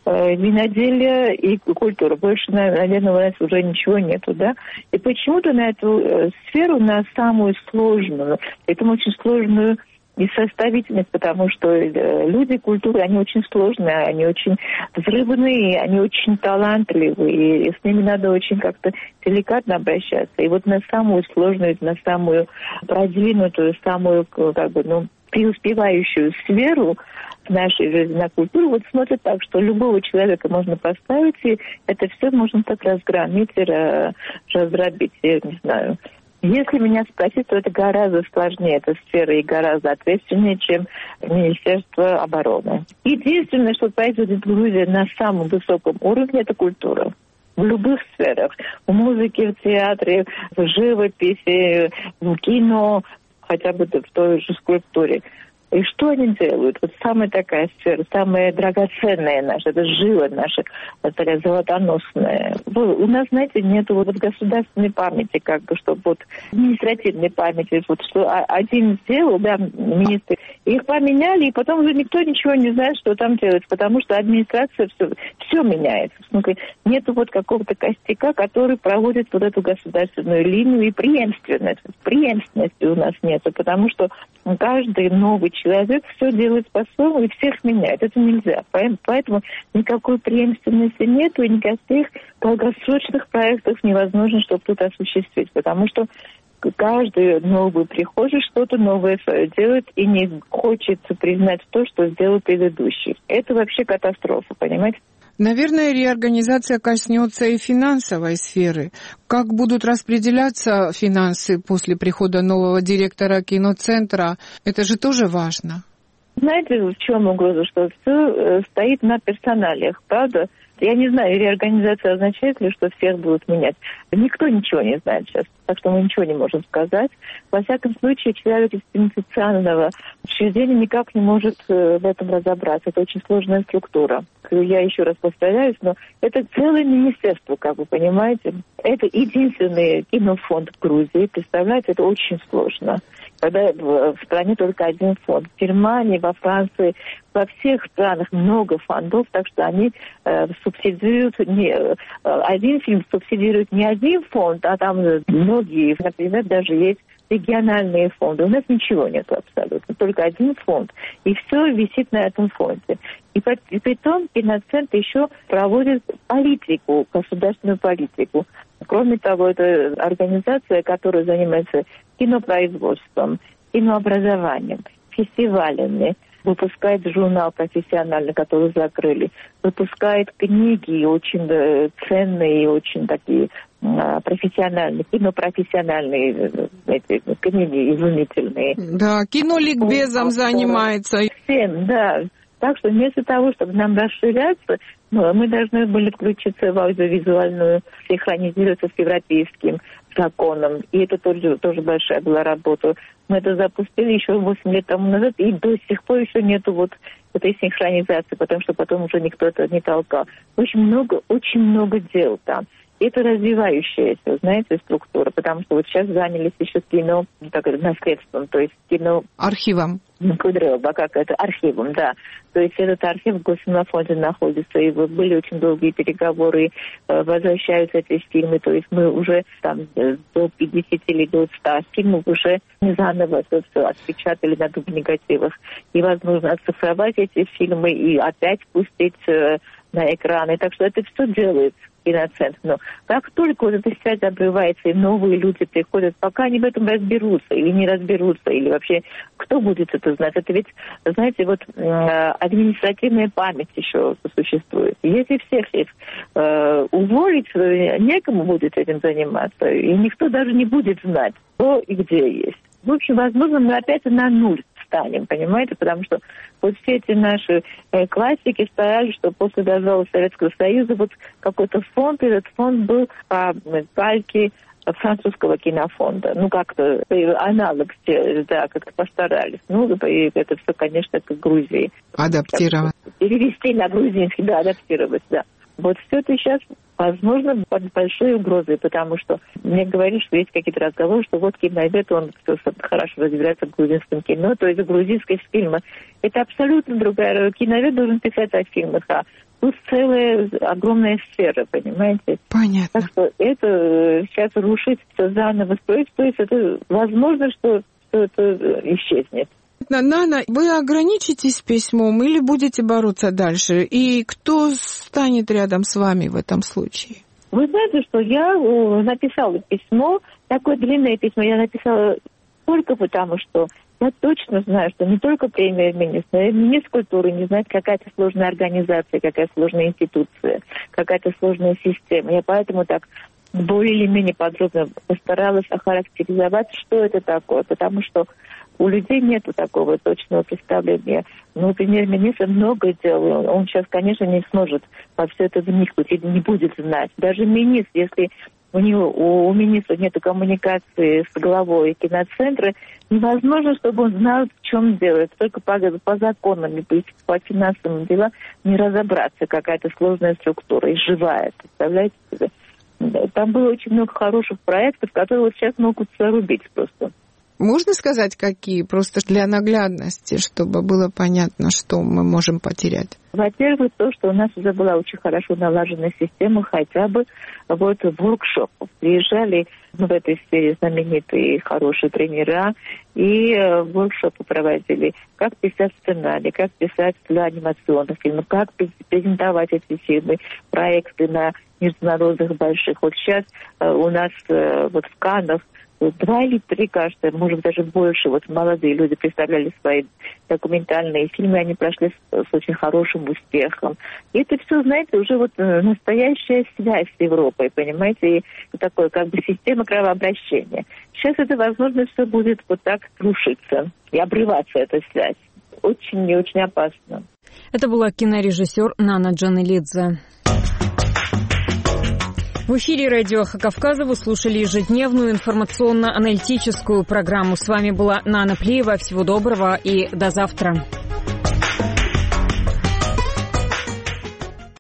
виноделие и культура. Больше, наверное, у нас уже ничего нету, да. И почему-то на эту сферу, на самую сложную, этому очень сложную и составительность, потому что люди культуры, они очень сложные, они очень взрывные, они очень талантливые, и с ними надо очень как-то деликатно обращаться. И вот на самую сложную, на самую продвинутую, самую, как бы, преуспевающую сферу в нашей жизни на культуру, вот смотрят так, что любого человека можно поставить, и это все можно так разгромить и раздробить, я не знаю. Если меня спросить, то это гораздо сложнее, эта сфера, и гораздо ответственнее, чем Министерство обороны. Единственное, что производит Грузия на самом высоком уровне, это культура. В любых сферах. В музыке, в театре, в живописи, в кино, хотя бы в той же скульптуре. И что они делают? Вот самая такая сфера, самая драгоценная наша, это жила наша, такая золотоносная. У нас, знаете, нету вот государственной памяти, как бы, чтобы вот административной памяти, вот что один сделал, да, министры, их поменяли, и потом уже никто ничего не знает, что там делать, потому что администрация все меняется. Нету вот какого-то костяка, который проводит вот эту государственную линию и преемственности у нас нету, потому что каждый новый человек все делает по-своему и всех меняет. Это нельзя. Поэтому никакой преемственности нету, и никаких долгосрочных проектов невозможно, чтобы тут осуществить, потому что каждый новый прихожий что-то новое свое делает и не хочет признать то, что сделал предыдущий. Это вообще катастрофа, понимаете? Наверное, реорганизация коснется и финансовой сферы. Как будут распределяться финансы после прихода нового директора киноцентра, это же тоже важно. Знаете, в чем угроза? Что все стоит на персоналиях, правда? Я не знаю, реорганизация означает ли, что всех будут менять. Никто ничего не знает сейчас, так что мы ничего не можем сказать. Во всяком случае, человек из пенитенциарного учреждения никак не может в этом разобраться. Это очень сложная структура. Я еще раз повторяюсь, но это целое министерство, как вы понимаете. Это единственный кинофонд в Грузии. Представляете, это очень сложно. Когда в стране только один фонд. В Германии, во Франции, во всех странах много фондов, так что они субсидируют один фильм субсидирует не один фонд, а там многие, например, даже есть региональные фонды. У нас ничего нет абсолютно, только один фонд. И все висит на этом фонде. И притом киноцентр еще проводит политику, государственную политику. Кроме того, это организация, которая занимается кинопроизводством, кинообразованием, фестивалями, выпускает журнал профессиональный, который закрыли, выпускает книги очень ценные и очень такие профессиональные, кинопрофессиональные эти книги изумительные. Да, киноликбезом занимается. Всем, да. Так что вместо того, чтобы нам расширяться, мы должны были включиться в аудиовизуальную, синхронизироваться с европейским законом. И это тоже большая была работа. Мы это запустили еще 8 лет тому назад, и до сих пор еще нету вот этой синхронизации, потому что потом уже никто это не толкал. Очень много дел там. Это развивающаяся, знаете, структура, потому что вот сейчас занялись еще кино, так, наследством, то есть кино... Архивом. Как это? Архивом, да. То есть этот архив в Госфильмофонде находится, и вот были очень долгие переговоры, возвращаются эти фильмы, то есть мы уже там до 50 или до 100 фильмов уже не заново это все отпечатали на дубль-негативах. И возможно оцифровать эти фильмы и опять пустить на экраны. Так что это все делается. Киноцентр. Но как только вот эта связь обрывается и новые люди приходят, пока они в этом разберутся или не разберутся, или вообще кто будет это знать? Это ведь, знаете, вот административная память еще существует. Если всех их уволить, некому будет этим заниматься, и никто даже не будет знать, кто и где есть. В общем, возможно, мы опять на нуль станем, понимаете, потому что вот все эти наши классики старались, что после развала Советского Союза вот какой-то фонд, этот фонд был по кальке французского кинофонда. Ну, как-то аналог, да, как-то постарались. Ну, и это все, конечно, к Грузии. Адаптировать. Перевести на грузинский, да, адаптировать, да. Вот все это сейчас, возможно, под большой угрозой, потому что мне говорят, что есть какие-то разговоры, что вот киновед, он хорошо разбирается в грузинском кино, то есть в грузинских фильмах. Это абсолютно другая. Киновед должен писать о фильмах, а тут целая огромная сфера, понимаете? Понятно. Так что это сейчас рушить, все заново строить, то есть это возможно, что это исчезнет. Нана, вы ограничитесь письмом или будете бороться дальше? И кто станет рядом с вами в этом случае? Вы знаете, что я написала письмо, такое длинное письмо я написала только потому, что я точно знаю, что не только премьер-министр, но и министр культуры не знает, какая-то сложная организация, какая сложная институция, какая-то сложная система. Я поэтому так более или менее подробно постаралась охарактеризовать, что это такое, потому что у людей нет такого точного представления. Но премьер-министр много делал. Он сейчас, конечно, не сможет во все это вникнуть и не будет знать. Даже министр, если у министра нет коммуникации с главой киноцентра, невозможно, чтобы он знал, в чем дело. Это только по законам, по финансовым делам не разобраться, какая-то сложная структура и живая, представляете себе? Там было очень много хороших проектов, которые вот сейчас могут зарубить просто. Можно сказать, какие? Просто для наглядности, чтобы было понятно, что мы можем потерять. Во-первых, то, что у нас уже была очень хорошо налажена система хотя бы вот воркшопов. Приезжали в этой сфере знаменитые хорошие тренера и воркшопы проводили. Как писать сценарий, как писать для анимационных фильмов, как презентовать эти фильмы, проекты на международных больших. Вот сейчас у нас вот в Каннах 2 или 3, кажется, может даже больше, вот молодые люди представляли свои документальные фильмы, они прошли с очень хорошим успехом. И это все, знаете, уже вот настоящая связь с Европой, понимаете, и такое как бы система кровообращения. Сейчас это, возможно, все будет вот так рушиться и обрываться, эта связь. Очень и очень опасно. Это была кинорежиссер Нана Джанелидзе. В эфире радио «Эхо Кавказа» вы слушали ежедневную информационно-аналитическую программу. С вами была Нана Плиева. Всего доброго и до завтра.